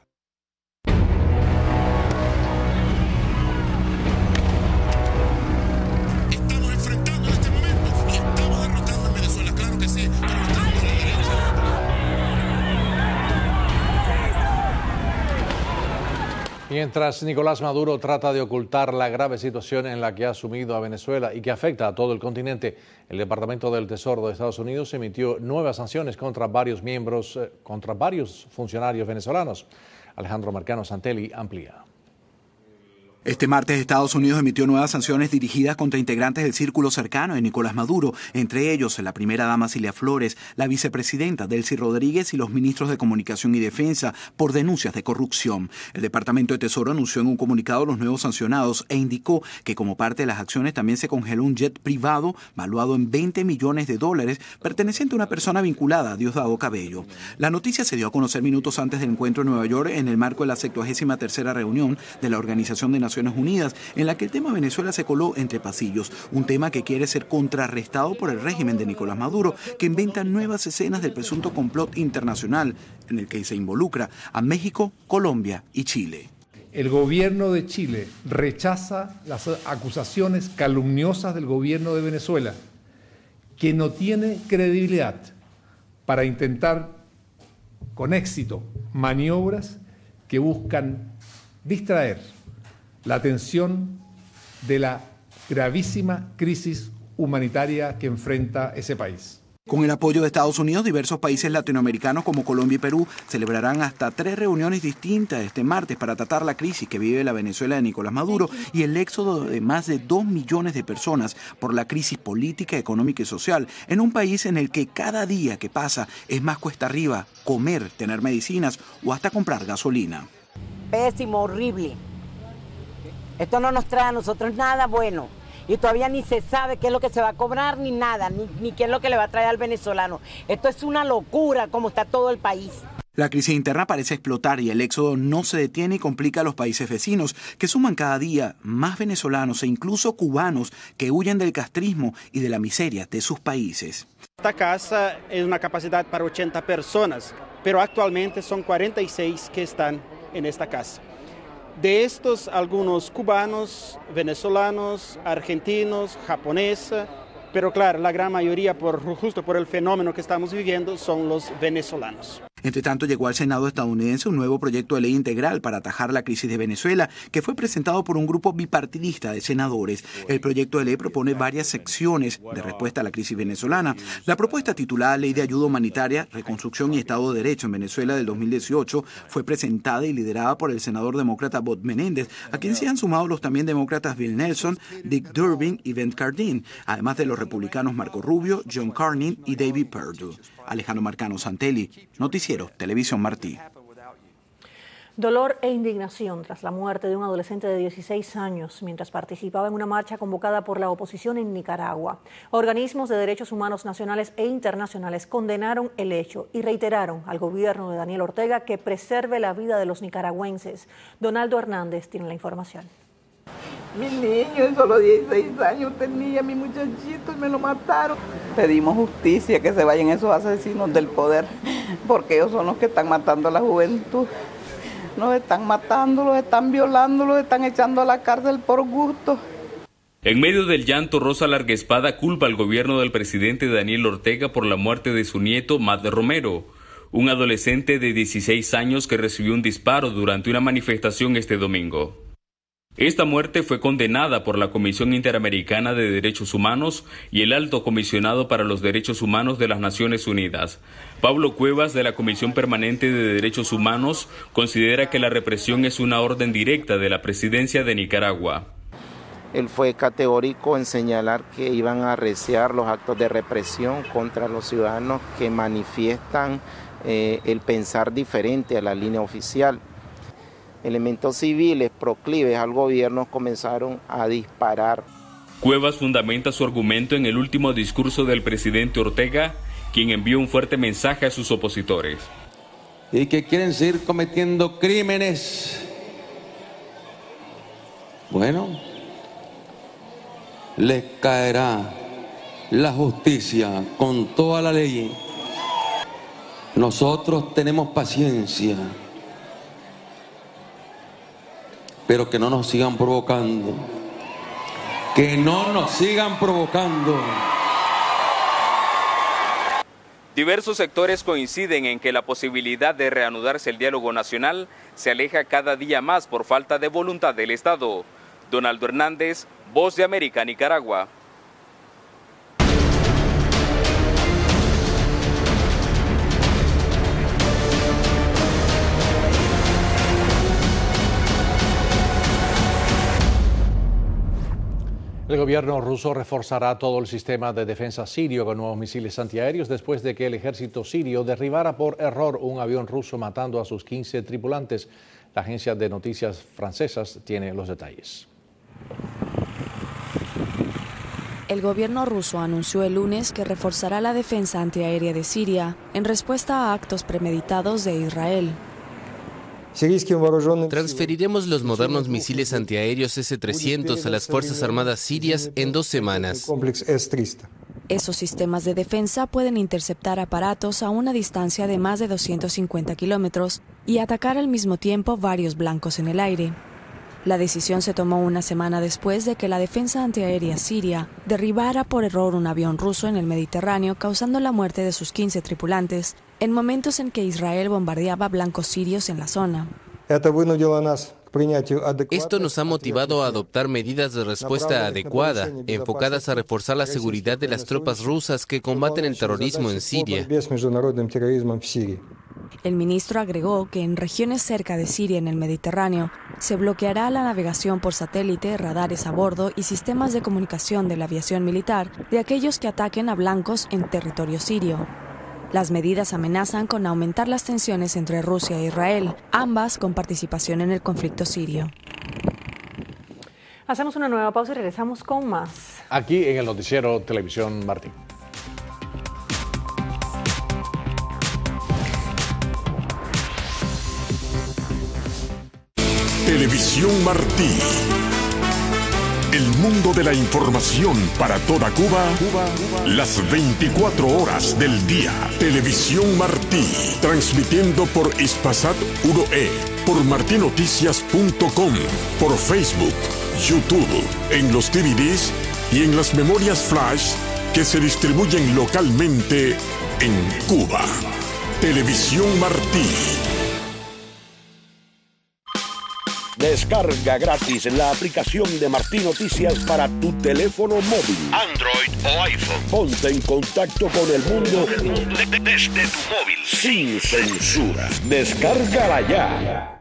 Mientras Nicolás Maduro trata de ocultar la grave situación en la que ha sumido a Venezuela y que afecta a todo el continente, el Departamento del Tesoro de Estados Unidos emitió nuevas sanciones contra varios funcionarios venezolanos. Alejandro Marcano Santelli amplía. Este martes Estados Unidos emitió nuevas sanciones dirigidas contra integrantes del círculo cercano de Nicolás Maduro, entre ellos la primera dama Cilia Flores, la vicepresidenta Delcy Rodríguez y los ministros de Comunicación y Defensa por denuncias de corrupción. El Departamento de Tesoro anunció en un comunicado los nuevos sancionados e indicó que como parte de las acciones también se congeló un jet privado valuado en $20 millones perteneciente a una persona vinculada a Diosdado Cabello. La noticia se dio a conocer minutos antes del encuentro en Nueva York en el marco de la 73ª reunión de la Organización de Naciones Unidas, en la que el tema Venezuela se coló entre pasillos, un tema que quiere ser contrarrestado por el régimen de Nicolás Maduro, que inventa nuevas escenas del presunto complot internacional en el que se involucra a México, Colombia y Chile. El gobierno de Chile rechaza las acusaciones calumniosas del gobierno de Venezuela, que no tiene credibilidad para intentar con éxito maniobras que buscan distraer la atención de la gravísima crisis humanitaria que enfrenta ese país. Con el apoyo de Estados Unidos, diversos países latinoamericanos como Colombia y Perú celebrarán hasta 3 reuniones distintas este martes para tratar la crisis que vive la Venezuela de Nicolás Maduro y el éxodo de más de 2 millones de personas por la crisis política, económica y social en un país en el que cada día que pasa es más cuesta arriba comer, tener medicinas o hasta comprar gasolina. Pésimo, horrible. Esto no nos trae a nosotros nada bueno y todavía ni se sabe qué es lo que se va a cobrar ni nada, ni qué es lo que le va a traer al venezolano. Esto es una locura como está todo el país. La crisis interna parece explotar y el éxodo no se detiene y complica a los países vecinos, que suman cada día más venezolanos e incluso cubanos que huyen del castrismo y de la miseria de sus países. Esta casa es una capacidad para 80 personas, pero actualmente son 46 que están en esta casa. De estos, algunos cubanos, venezolanos, argentinos, japoneses, pero claro, la gran mayoría, justo por el fenómeno que estamos viviendo, son los venezolanos. Entre tanto, llegó al Senado estadounidense un nuevo proyecto de ley integral para atajar la crisis de Venezuela, que fue presentado por un grupo bipartidista de senadores. El proyecto de ley propone varias secciones de respuesta a la crisis venezolana. La propuesta titulada Ley de Ayuda Humanitaria, Reconstrucción y Estado de Derecho en Venezuela del 2018 fue presentada y liderada por el senador demócrata Bob Menéndez, a quien se han sumado los también demócratas Bill Nelson, Dick Durbin y Ben Cardin, además de los republicanos Marco Rubio, John Cornyn y David Perdue. Alejandro Marcano Santelli, Noticiero Televisión Martí. Dolor e indignación tras la muerte de un adolescente de 16 años mientras participaba en una marcha convocada por la oposición en Nicaragua. Organismos de derechos humanos nacionales e internacionales condenaron el hecho y reiteraron al gobierno de Daniel Ortega que preserve la vida de los nicaragüenses. Donaldo Hernández tiene la información. Mi niño, solo 16 años tenía, mi muchachito, y me lo mataron. Pedimos justicia, que se vayan esos asesinos del poder, porque ellos son los que están matando a la juventud. Los están matando, los están violando, los están echando a la cárcel por gusto. En medio del llanto, Rosa Larguespada culpa al gobierno del presidente Daniel Ortega por la muerte de su nieto, Matt Romero, un adolescente de 16 años que recibió un disparo durante una manifestación este domingo. Esta muerte fue condenada por la Comisión Interamericana de Derechos Humanos y el Alto Comisionado para los Derechos Humanos de las Naciones Unidas. Pablo Cuevas, de la Comisión Permanente de Derechos Humanos, considera que la represión es una orden directa de la presidencia de Nicaragua. Él fue categórico en señalar que iban a arreciar los actos de represión contra los ciudadanos que manifiestan el pensar diferente a la línea oficial. Elementos civiles proclives al gobierno comenzaron a disparar. Cuevas fundamenta su argumento en el último discurso del presidente Ortega, quien envió un fuerte mensaje a sus opositores. Y que quieren seguir cometiendo crímenes. Bueno, les caerá la justicia con toda la ley. Nosotros tenemos paciencia, pero que no nos sigan provocando. Que no nos sigan provocando. Diversos sectores coinciden en que la posibilidad de reanudarse el diálogo nacional se aleja cada día más por falta de voluntad del Estado. Donaldo Hernández, Voz de América, Nicaragua. El gobierno ruso reforzará todo el sistema de defensa sirio con nuevos misiles antiaéreos después de que el ejército sirio derribara por error un avión ruso matando a sus 15 tripulantes. La agencia de noticias francesas tiene los detalles. El gobierno ruso anunció el lunes que reforzará la defensa antiaérea de Siria en respuesta a actos premeditados de Israel. Transferiremos los modernos misiles antiaéreos S-300 a las Fuerzas Armadas sirias en 2 semanas. Esos sistemas de defensa pueden interceptar aparatos a una distancia de más de 250 kilómetros y atacar al mismo tiempo varios blancos en el aire. La decisión se tomó una semana después de que la defensa antiaérea siria derribara por error un avión ruso en el Mediterráneo, causando la muerte de sus 15 tripulantes, en momentos en que Israel bombardeaba blancos sirios en la zona. Esto nos ha motivado a adoptar medidas de respuesta adecuada, enfocadas a reforzar la seguridad de las tropas rusas que combaten el terrorismo en Siria. El ministro agregó que en regiones cerca de Siria en el Mediterráneo se bloqueará la navegación por satélite, radares a bordo y sistemas de comunicación de la aviación militar de aquellos que ataquen a blancos en territorio sirio. Las medidas amenazan con aumentar las tensiones entre Rusia e Israel, ambas con participación en el conflicto sirio. Hacemos una nueva pausa y regresamos con más. Aquí en el Noticiero Televisión Martí. Televisión Martí. El mundo de la información para toda Cuba, las 24 horas del día. Televisión Martí, transmitiendo por Hispasat 1E, por martinoticias.com, por Facebook, YouTube, en los DVDs y en las memorias flash que se distribuyen localmente en Cuba. Televisión Martí. Descarga gratis la aplicación de Martí Noticias para tu teléfono móvil, Android o iPhone. Ponte en contacto con el mundo desde tu móvil, sin censura. Descárgala ya.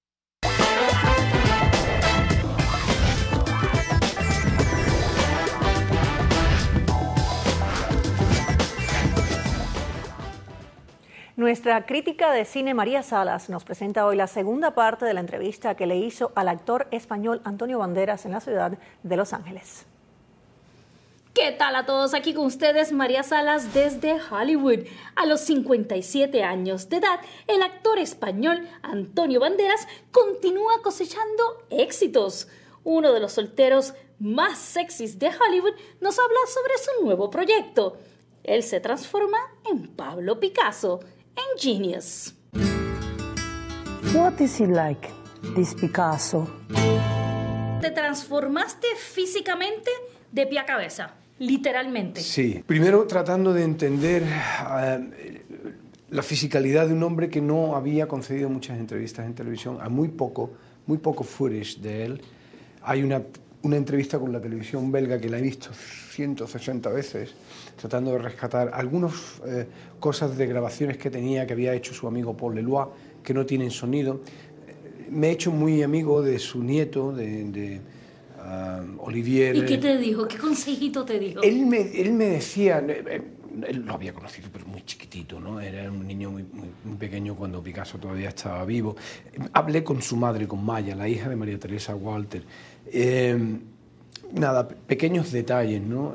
Nuestra crítica de cine María Salas nos presenta hoy la segunda parte de la entrevista que le hizo al actor español Antonio Banderas en la ciudad de Los Ángeles. ¿Qué tal a todos? Aquí con ustedes María Salas desde Hollywood. A los 57 años de edad, el actor español Antonio Banderas continúa cosechando éxitos. Uno de los solteros más sexys de Hollywood nos habla sobre su nuevo proyecto. Él se transforma en Pablo Picasso en Genius. What is it like, this Picasso? Te transformaste físicamente de pie a cabeza, literalmente. Sí, primero tratando de entender la fisicalidad de un hombre que no había concedido muchas entrevistas en televisión, a muy poco footage de él. Hay una entrevista con la televisión belga que la he visto 160 veces, tratando de rescatar algunas cosas de grabaciones que había hecho su amigo Paul Leloir, que no tienen sonido. Me he hecho muy amigo de su nieto, de Olivier. ¿Y qué te dijo? ¿Qué consejito te dijo? Él me decía, él lo había conocido, pero muy chiquitito, ¿no? Era un niño muy pequeño cuando Picasso todavía estaba vivo. Hablé con su madre, con Maya, la hija de María Teresa Walter. Nada, pequeños detalles, ¿no?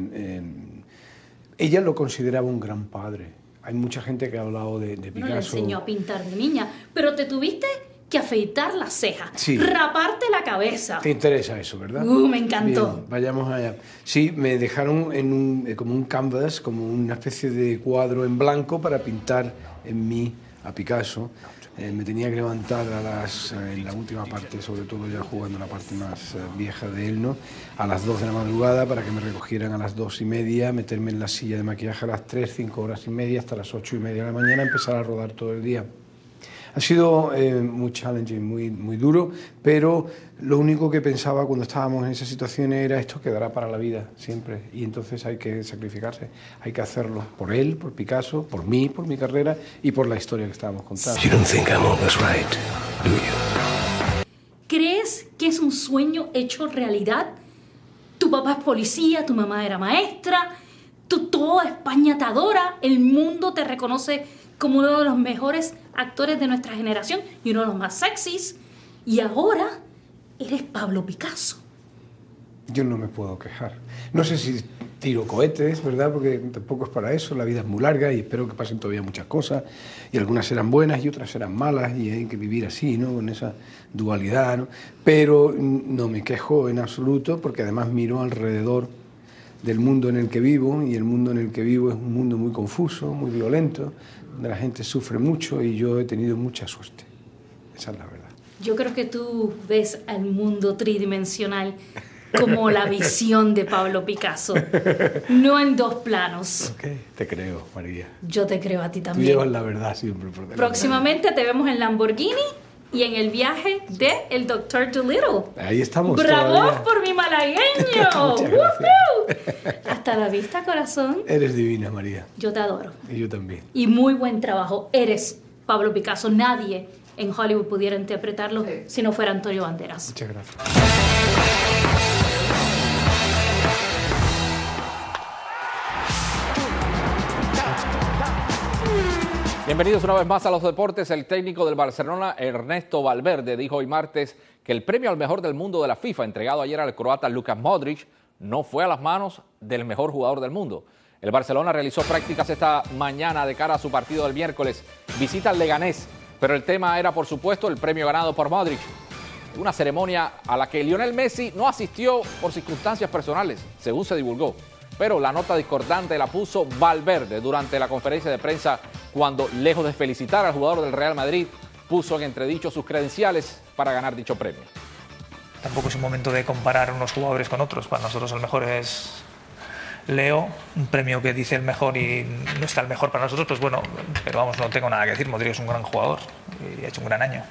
Ella lo consideraba un gran padre. Hay mucha gente que ha hablado de Picasso. No le enseñó a pintar de niña, pero te tuviste que afeitar las cejas, sí, raparte la cabeza. Te interesa eso, ¿verdad? Me encantó. Bien, vayamos allá. Sí, me dejaron como un canvas, como una especie de cuadro en blanco para pintar en mí a Picasso. Me tenía que levantar en la última parte, sobre todo ya jugando la parte más vieja de él, ¿no? A las 2 de la madrugada para que me recogieran a las 2:30, meterme en la silla de maquillaje a las 3, 5 horas y media, hasta las 8:30 de la mañana, empezar a rodar todo el día. Ha sido muy challenging, muy duro, pero lo único que pensaba cuando estábamos en esa situación era esto quedará para la vida siempre, y entonces hay que sacrificarse, hay que hacerlo por él, por Picasso, por mí, por mi carrera y por la historia que estábamos contando. You don't think I'm always right, do you? ¿Crees que es un sueño hecho realidad? Tu papá es policía, tu mamá era maestra, toda España te adora, el mundo te reconoce como uno de los mejores actores de nuestra generación y uno de los más sexys, y ahora eres Pablo Picasso. Yo no me puedo quejar. No sé si tiro cohetes, ¿verdad? Porque tampoco es para eso, la vida es muy larga y espero que pasen todavía muchas cosas, y algunas serán buenas y otras serán malas, y hay que vivir así, ¿no? Con esa dualidad, ¿no? Pero no me quejo en absoluto, porque además miro alrededor del mundo en el que vivo, y el mundo en el que vivo es un mundo muy confuso, muy violento, donde la gente sufre mucho, y yo he tenido mucha suerte. Esa es la verdad. Yo creo que tú ves al mundo tridimensional como la visión de Pablo Picasso, no en dos planos. Ok, te creo, María. Yo te creo a ti también. Tú llevas la verdad siempre por delante. Próximamente te vemos en Lamborghini y en el viaje de El Dr. Dolittle. Ahí estamos. ¡Bravo todavía. por mi malagueño! Muchas gracias. Hasta la vista, corazón. Eres divina, María. Yo te adoro. Y yo también. Y muy buen trabajo. Eres Pablo Picasso. Nadie en Hollywood pudiera interpretarlo si no fuera Antonio Banderas. Muchas gracias. Bienvenidos una vez más a los deportes. El técnico del Barcelona, Ernesto Valverde, dijo hoy martes que el premio al mejor del mundo de la FIFA, entregado ayer al croata Luka Modric, no fue a las manos del mejor jugador del mundo. El Barcelona realizó prácticas esta mañana de cara a su partido del miércoles. Visita al Leganés, pero el tema era, por supuesto, el premio ganado por Modric. Una ceremonia a la que Lionel Messi no asistió por circunstancias personales, según se divulgó. Pero la nota discordante la puso Valverde durante la conferencia de prensa cuando, lejos de felicitar al jugador del Real Madrid, puso en entredicho sus credenciales para ganar dicho premio. Tampoco es un momento de comparar unos jugadores con otros. Para nosotros el mejor es Leo, un premio que dice el mejor y no está el mejor para nosotros, pues bueno, pero vamos, no tengo nada que decir. Modric es un gran jugador y ha hecho un gran año.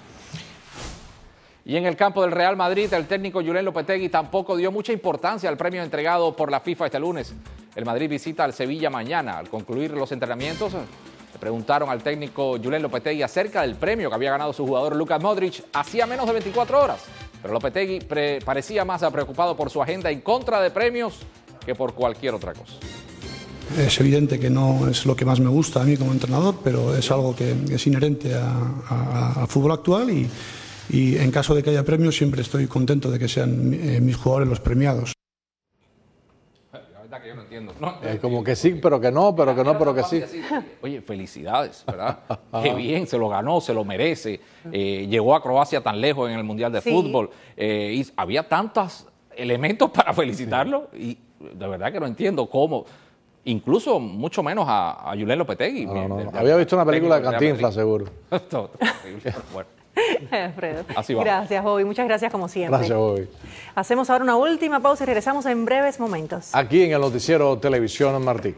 Y en el campo del Real Madrid, el técnico Julen Lopetegui tampoco dio mucha importancia al premio entregado por la FIFA este lunes. El Madrid visita al Sevilla mañana. Al concluir los entrenamientos, le preguntaron al técnico Julen Lopetegui acerca del premio que había ganado su jugador Luka Modric hacía menos de 24 horas. Pero Lopetegui parecía más preocupado por su agenda en contra de premios que por cualquier otra cosa. Es evidente que no es lo que más me gusta a mí como entrenador, pero es algo que es inherente al fútbol actual y en caso de que haya premios siempre estoy contento de que sean mis jugadores los premiados. La verdad que yo no entiendo. Como que sí, pero que no, pero que no, pero que sí. Oye, felicidades, ¿verdad? Qué bien, se lo ganó, se lo merece. Llegó a Croacia tan lejos en el Mundial de Fútbol. Y había tantos elementos para felicitarlo y de verdad que no entiendo cómo. Incluso mucho menos a Julen Lopetegui. No. Había visto una película de Cantinflas, seguro. Bueno. Alfredo. Así va. Gracias, Bobby. Muchas gracias como siempre. Gracias, Bobby. Hacemos ahora una última pausa y regresamos en breves momentos. Aquí en el noticiero Televisión Martí.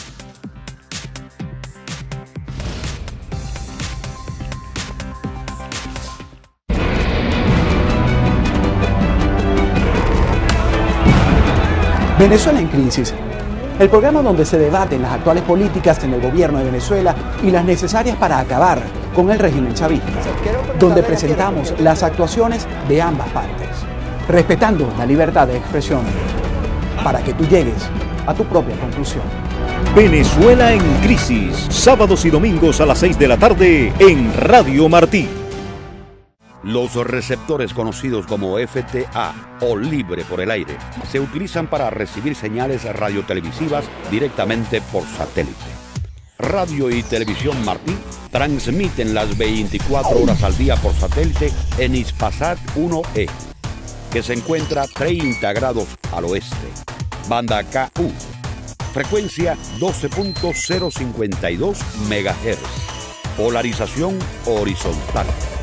Venezuela en crisis. El programa donde se debaten las actuales políticas en el gobierno de Venezuela y las necesarias para acabar con el régimen chavista. Donde presentamos las actuaciones de ambas partes, respetando la libertad de expresión, para que tú llegues a tu propia conclusión. Venezuela en crisis, sábados y domingos a las 6 de la tarde en Radio Martí. Los receptores conocidos como FTA o libre por el aire se utilizan para recibir señales radiotelevisivas directamente por satélite. Radio y Televisión Martí transmiten las 24 horas al día por satélite en Hispasat 1E, que se encuentra 30 grados al oeste. Banda KU, frecuencia 12.052 MHz, polarización horizontal.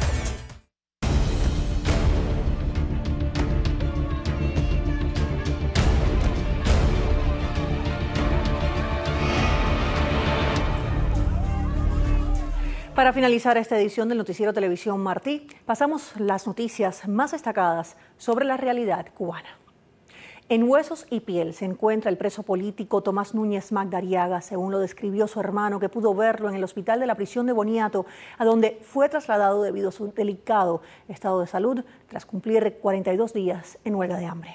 Para finalizar esta edición del Noticiero Televisión Martí, pasamos las noticias más destacadas sobre la realidad cubana. En Huesos y Piel se encuentra el preso político Tomás Núñez Magdariaga, según lo describió su hermano, que pudo verlo en el hospital de la prisión de Boniato, a donde fue trasladado debido a su delicado estado de salud tras cumplir 42 días en huelga de hambre.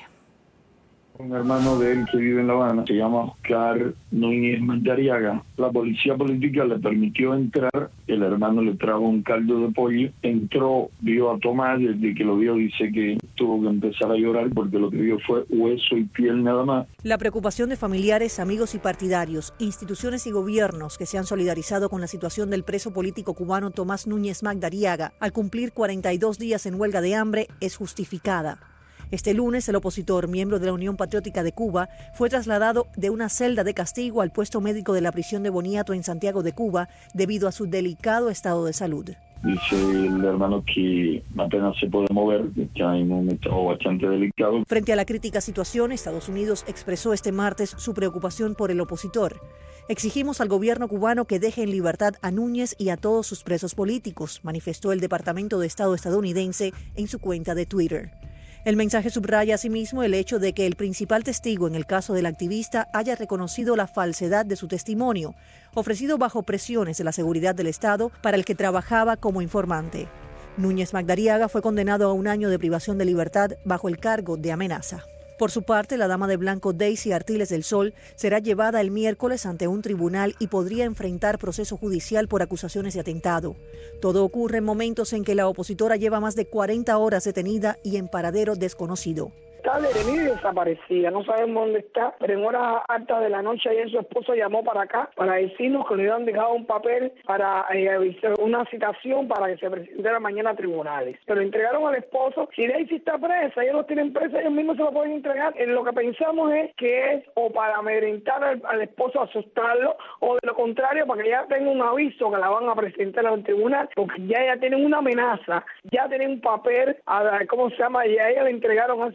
Un hermano de él que vive en La Habana, se llama Oscar Núñez Magdariaga. La policía política le permitió entrar, el hermano le trajo un caldo de pollo, entró, vio a Tomás, desde que lo vio dice que tuvo que empezar a llorar porque lo que vio fue hueso y piel nada más. La preocupación de familiares, amigos y partidarios, instituciones y gobiernos que se han solidarizado con la situación del preso político cubano Tomás Núñez Magdariaga al cumplir 42 días en huelga de hambre es justificada. Este lunes, el opositor, miembro de la Unión Patriótica de Cuba, fue trasladado de una celda de castigo al puesto médico de la prisión de Boniato en Santiago de Cuba debido a su delicado estado de salud. Dice el hermano que apenas se puede mover, que está en un estado bastante delicado. Frente a la crítica situación, Estados Unidos expresó este martes su preocupación por el opositor. Exigimos al gobierno cubano que deje en libertad a Núñez y a todos sus presos políticos, manifestó el Departamento de Estado estadounidense en su cuenta de Twitter. El mensaje subraya asimismo el hecho de que el principal testigo en el caso del activista haya reconocido la falsedad de su testimonio, ofrecido bajo presiones de la seguridad del Estado para el que trabajaba como informante. Núñez Magdariaga fue condenado a 1 año de privación de libertad bajo el cargo de amenaza. Por su parte, la dama de blanco Daisy Artiles del Sol será llevada el miércoles ante un tribunal y podría enfrentar proceso judicial por acusaciones de atentado. Todo ocurre en momentos en que la opositora lleva más de 40 horas detenida y en paradero desconocido. Está detenida y desaparecida, no sabemos dónde está, pero en horas altas de la noche ayer su esposo llamó para acá para decirnos que le habían dejado un papel para una citación para que se presentara mañana a tribunales. Pero entregaron al esposo, si Daisy está presa, ellos los tienen presa, ellos mismos se lo pueden entregar. Lo que pensamos es que es o para amedrentar al esposo, asustarlo, o de lo contrario, para que ya tenga un aviso que la van a presentar al tribunal, porque ya tienen una amenaza, ya tienen un papel, ya ella le entregaron hace unos meses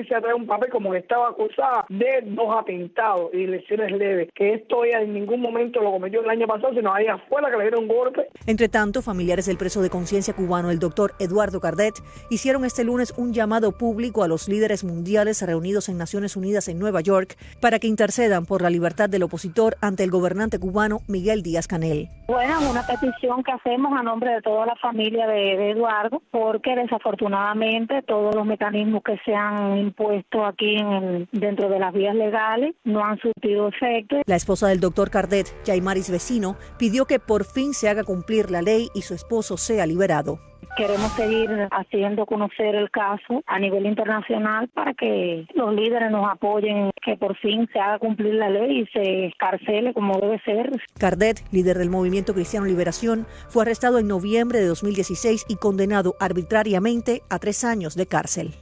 agencia trae un papel como que estaba acusada de 2 atentados y lesiones leves, que esto ella en ningún momento lo cometió el año pasado, sino a ella fue la que le dieron golpe. Entre tanto, familiares del preso de conciencia cubano, el doctor Eduardo Cardet, hicieron este lunes un llamado público a los líderes mundiales reunidos en Naciones Unidas en Nueva York para que intercedan por la libertad del opositor ante el gobernante cubano Miguel Díaz-Canel. Bueno, una petición que hacemos a nombre de toda la familia de Eduardo, porque desafortunadamente todos los mecanismos que se han impuesto aquí dentro de las vías legales no han surtido efecto. La esposa del doctor Cardet, Yaimaris Vecino, pidió que por fin se haga cumplir la ley y su esposo sea liberado. Queremos seguir haciendo conocer el caso a nivel internacional para que los líderes nos apoyen, que por fin se haga cumplir la ley y se escarcele como debe ser. Cardet, líder del Movimiento Cristiano Liberación, fue arrestado en noviembre de 2016 y condenado arbitrariamente a 3 años de cárcel.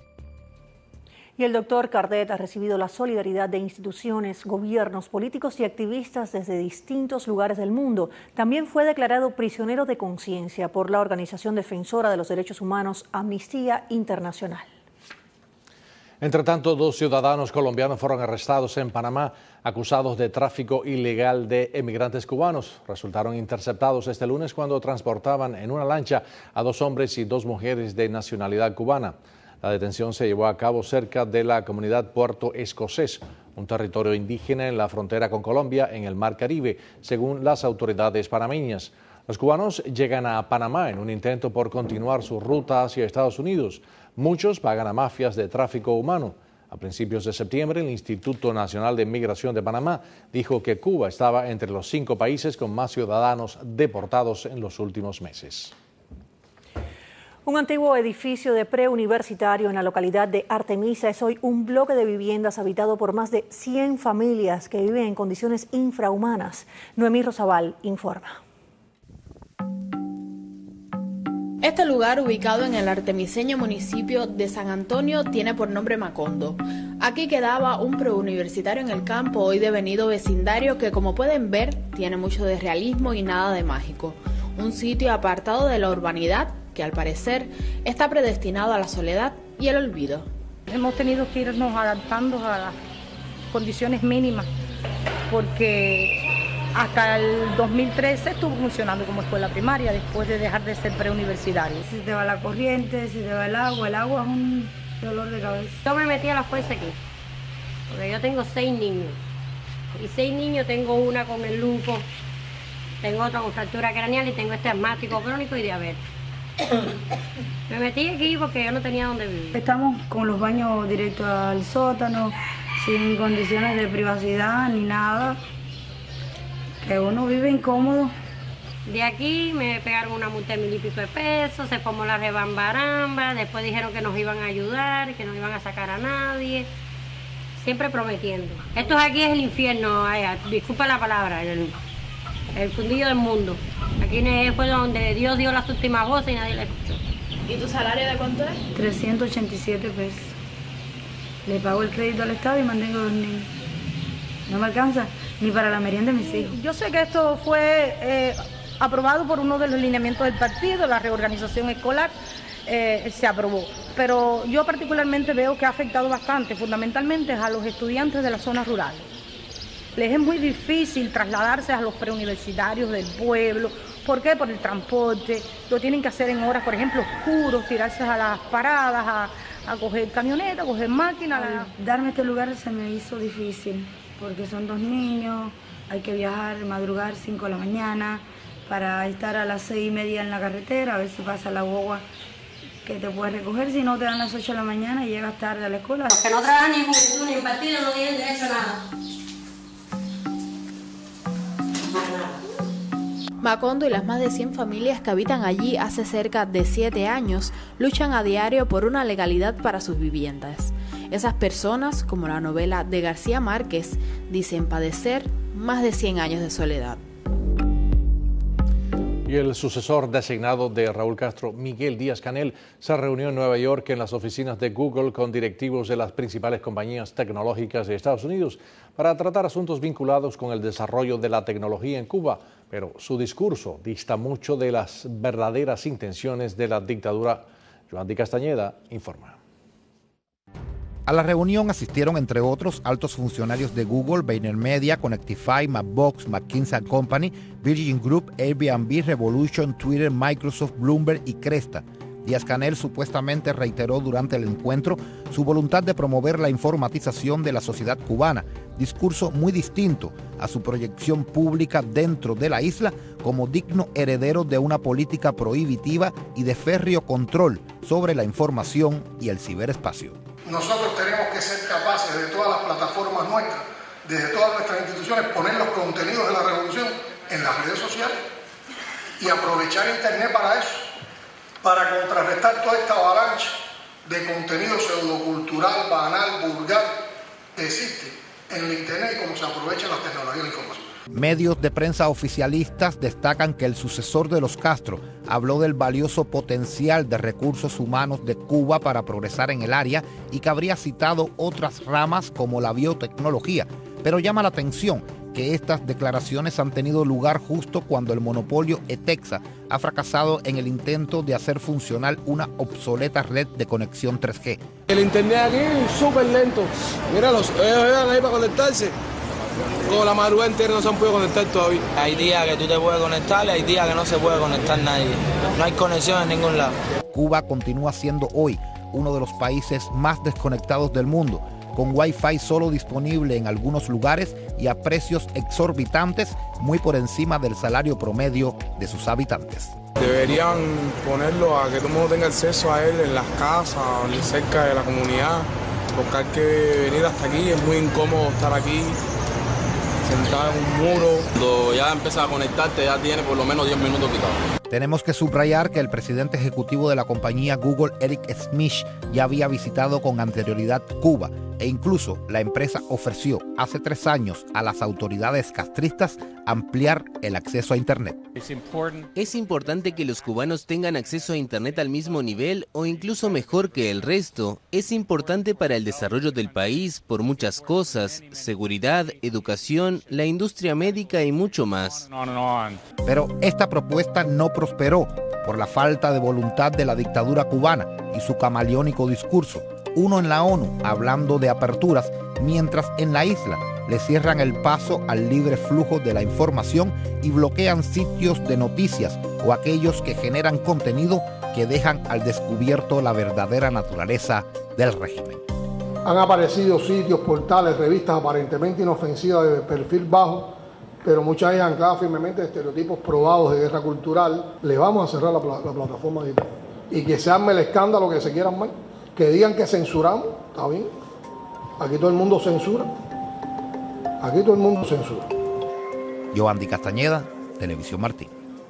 Y el doctor Cardet ha recibido la solidaridad de instituciones, gobiernos, políticos y activistas desde distintos lugares del mundo. También fue declarado prisionero de conciencia por la organización defensora de los derechos humanos Amnistía Internacional. Entre tanto, 2 ciudadanos colombianos fueron arrestados en Panamá, acusados de tráfico ilegal de emigrantes cubanos. Resultaron interceptados este lunes cuando transportaban en una lancha a 2 hombres y 2 mujeres de nacionalidad cubana. La detención se llevó a cabo cerca de la comunidad Puerto Escocés, un territorio indígena en la frontera con Colombia en el Mar Caribe, según las autoridades panameñas. Los cubanos llegan a Panamá en un intento por continuar su ruta hacia Estados Unidos. Muchos pagan a mafias de tráfico humano. A principios de septiembre, el Instituto Nacional de Migración de Panamá dijo que Cuba estaba entre los 5 países con más ciudadanos deportados en los últimos meses. Un antiguo edificio de preuniversitario en la localidad de Artemisa es hoy un bloque de viviendas habitado por más de 100 familias que viven en condiciones infrahumanas. Noemí Rosabal informa. Este lugar, ubicado en el artemiseño municipio de San Antonio, tiene por nombre Macondo. Aquí quedaba un preuniversitario en el campo, hoy devenido vecindario, que como pueden ver, tiene mucho de realismo y nada de mágico. Un sitio apartado de la urbanidad, que al parecer está predestinado a la soledad y el olvido. Hemos tenido que irnos adaptando a las condiciones mínimas, porque hasta el 2013 estuvo funcionando como escuela primaria, después de dejar de ser preuniversitario. Si te va la corriente, si te va el agua es un dolor de cabeza. Yo me metí a la fuerza aquí, porque yo tengo 6 niños, y 6 niños tengo una con el lupus, tengo otra con fractura craneal y tengo este asmático crónico y diabetes. Me metí aquí porque yo no tenía dónde vivir. Estamos con los baños directos al sótano, sin condiciones de privacidad ni nada, que uno vive incómodo. De aquí me pegaron una multa de 1000 y pico de pesos, se formó la rebambaramba, después dijeron que nos iban a ayudar, que no iban a sacar a nadie, siempre prometiendo. Esto aquí es el infierno, disculpa la palabra, el fundillo del mundo. Aquí fue donde Dios dio las últimas voces y nadie le escuchó. ¿Y tu salario de cuánto es? 387 pesos. Le pago el crédito al Estado y mantengo 2 niños. No me alcanza ni para la merienda de mis hijos. Yo sé que esto fue aprobado por uno de los lineamientos del partido, la reorganización escolar, se aprobó. Pero yo particularmente veo que ha afectado bastante, fundamentalmente a los estudiantes de las zonas rurales. Les es muy difícil trasladarse a los preuniversitarios del pueblo. ¿Por qué? Por el transporte. Lo tienen que hacer en horas, por ejemplo, oscuros, tirarse a las paradas, a coger camioneta, a coger máquina. Darme este lugar se me hizo difícil, porque son 2 niños, hay que viajar, madrugar 5 de la mañana, para estar a las 6:30 en la carretera, a ver si pasa la guagua que te puede recoger, si no te dan las 8 de la mañana y llegas tarde a la escuela. Los que no trabajan ni juventud ni partido no tienen derecho a nada. Macondo y las más de 100 familias que habitan allí hace cerca de 7 años luchan a diario por una legalidad para sus viviendas. Esas personas, como la novela de García Márquez, dicen padecer más de 100 años de soledad. Y el sucesor designado de Raúl Castro, Miguel Díaz-Canel, se reunió en Nueva York en las oficinas de Google con directivos de las principales compañías tecnológicas de Estados Unidos para tratar asuntos vinculados con el desarrollo de la tecnología en Cuba. Pero su discurso dista mucho de las verdaderas intenciones de la dictadura. Joandy Castañeda informa. A la reunión asistieron, entre otros, altos funcionarios de Google, VaynerMedia, Connectify, Mapbox, McKinsey & Company, Virgin Group, Airbnb, Revolution, Twitter, Microsoft, Bloomberg y Cresta. Díaz-Canel supuestamente reiteró durante el encuentro su voluntad de promover la informatización de la sociedad cubana, discurso muy distinto a su proyección pública dentro de la isla como digno heredero de una política prohibitiva y de férreo control sobre la información y el ciberespacio. Nosotros tenemos que ser capaces de todas las plataformas nuestras, desde todas nuestras instituciones, poner los contenidos de la revolución en las redes sociales y aprovechar Internet para eso, para contrarrestar toda esta avalancha de contenido pseudocultural, banal, vulgar que existe en el Internet y cómo se aprovechan las tecnologías de la información. Medios de prensa oficialistas destacan que el sucesor de los Castro habló del valioso potencial de recursos humanos de Cuba para progresar en el área y que habría citado otras ramas como la biotecnología, pero llama la atención que estas declaraciones han tenido lugar justo cuando el monopolio ETEXA ha fracasado en el intento de hacer funcional una obsoleta red de conexión 3G. El internet aquí es súper lento. Míralos, ellos llegan ahí para conectarse. Con la madrugada entera no se han podido conectar todavía. Hay días que tú te puedes conectar y hay días que no se puede conectar nadie. No hay conexión en ningún lado. Cuba continúa siendo hoy uno de los países más desconectados del mundo, con Wi-Fi solo disponible en algunos lugares y a precios exorbitantes, muy por encima del salario promedio de sus habitantes. Deberían ponerlo a que todo el mundo tenga acceso a él en las casas o cerca de la comunidad, porque hay que venir hasta aquí, es muy incómodo estar aquí sentado en un muro. Cuando ya empiezas a conectarte ya tiene por lo menos 10 minutos quitados. Tenemos que subrayar que el presidente ejecutivo de la compañía Google, Eric Schmidt, ya había visitado con anterioridad Cuba e incluso la empresa ofreció hace 3 años a las autoridades castristas ampliar el acceso a Internet. Es importante que los cubanos tengan acceso a Internet al mismo nivel o incluso mejor que el resto. Es importante para el desarrollo del país por muchas cosas: seguridad, educación, la industria médica y mucho más. Pero esta propuesta no prosperó por la falta de voluntad de la dictadura cubana y su camaleónico discurso. Uno en la ONU hablando de aperturas, mientras en la isla le cierran el paso al libre flujo de la información y bloquean sitios de noticias o aquellos que generan contenido que dejan al descubierto la verdadera naturaleza del régimen. Han aparecido sitios, portales, revistas aparentemente inofensivas de perfil bajo, pero muchas veces ancladas firmemente de estereotipos probados de guerra cultural. Le vamos a cerrar la plataforma digital y que se arme el escándalo que se quieran más. Que digan que censuramos, está bien. Aquí todo el mundo censura. Aquí todo el mundo censura. Yoandi Castañeda, Televisión Martín.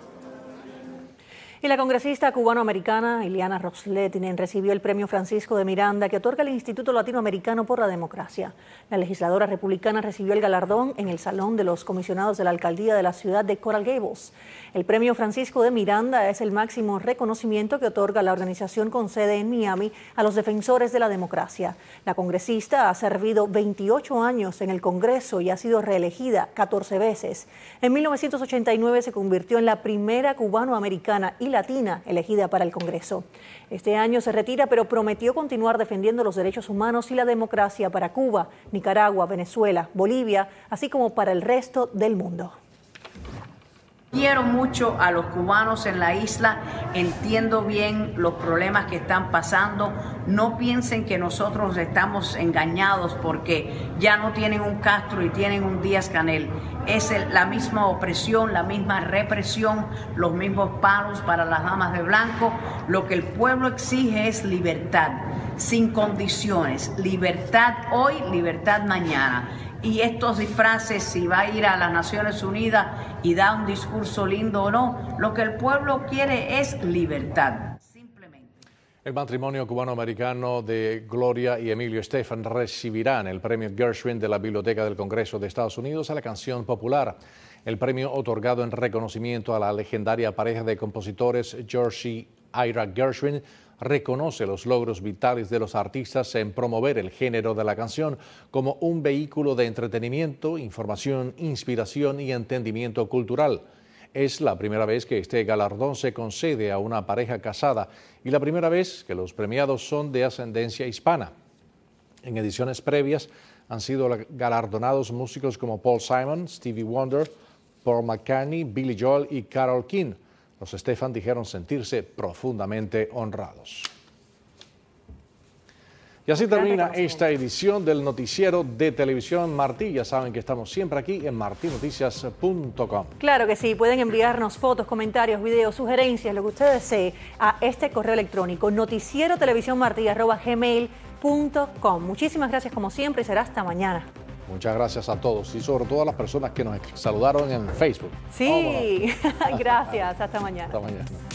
Y la congresista cubanoamericana Ileana Ros-Lehtinen recibió el premio Francisco de Miranda que otorga el Instituto Latinoamericano por la Democracia. La legisladora republicana recibió el galardón en el Salón de los Comisionados de la Alcaldía de la ciudad de Coral Gables. El premio Francisco de Miranda es el máximo reconocimiento que otorga la organización con sede en Miami a los defensores de la democracia. La congresista ha servido 28 años en el Congreso y ha sido reelegida 14 veces. En 1989 se convirtió en la primera cubanoamericana y latina elegida para el Congreso. Este año se retira, pero prometió continuar defendiendo los derechos humanos y la democracia para Cuba, Nicaragua, Venezuela, Bolivia, así como para el resto del mundo. Quiero mucho a los cubanos en la isla, entiendo bien los problemas que están pasando. No piensen que nosotros estamos engañados porque ya no tienen un Castro y tienen un Díaz-Canel. Es la misma opresión, la misma represión, los mismos palos para las damas de blanco. Lo que el pueblo exige es libertad, sin condiciones. Libertad hoy, libertad mañana. Y estos disfraces, si va a ir a las Naciones Unidas y da un discurso lindo o no, lo que el pueblo quiere es libertad. El matrimonio cubano-americano de Gloria y Emilio Estefan recibirán el premio Gershwin de la Biblioteca del Congreso de Estados Unidos a la canción popular. El premio, otorgado en reconocimiento a la legendaria pareja de compositores George y Ira Gershwin, reconoce los logros vitales de los artistas en promover el género de la canción como un vehículo de entretenimiento, información, inspiración y entendimiento cultural. Es la primera vez que este galardón se concede a una pareja casada y la primera vez que los premiados son de ascendencia hispana. En ediciones previas han sido galardonados músicos como Paul Simon, Stevie Wonder, Paul McCartney, Billy Joel y Carole King. Los Estefan dijeron sentirse profundamente honrados. Y así termina esta edición del noticiero de Televisión Martí. Ya saben que estamos siempre aquí en martinoticias.com. Claro que sí, pueden enviarnos fotos, comentarios, videos, sugerencias, lo que usted desee a este correo electrónico noticierotelevisiónmartí@gmail.com. Muchísimas gracias como siempre y será hasta mañana. Muchas gracias a todos y sobre todo a las personas que nos saludaron en Facebook. Sí, gracias, hasta mañana. Hasta mañana.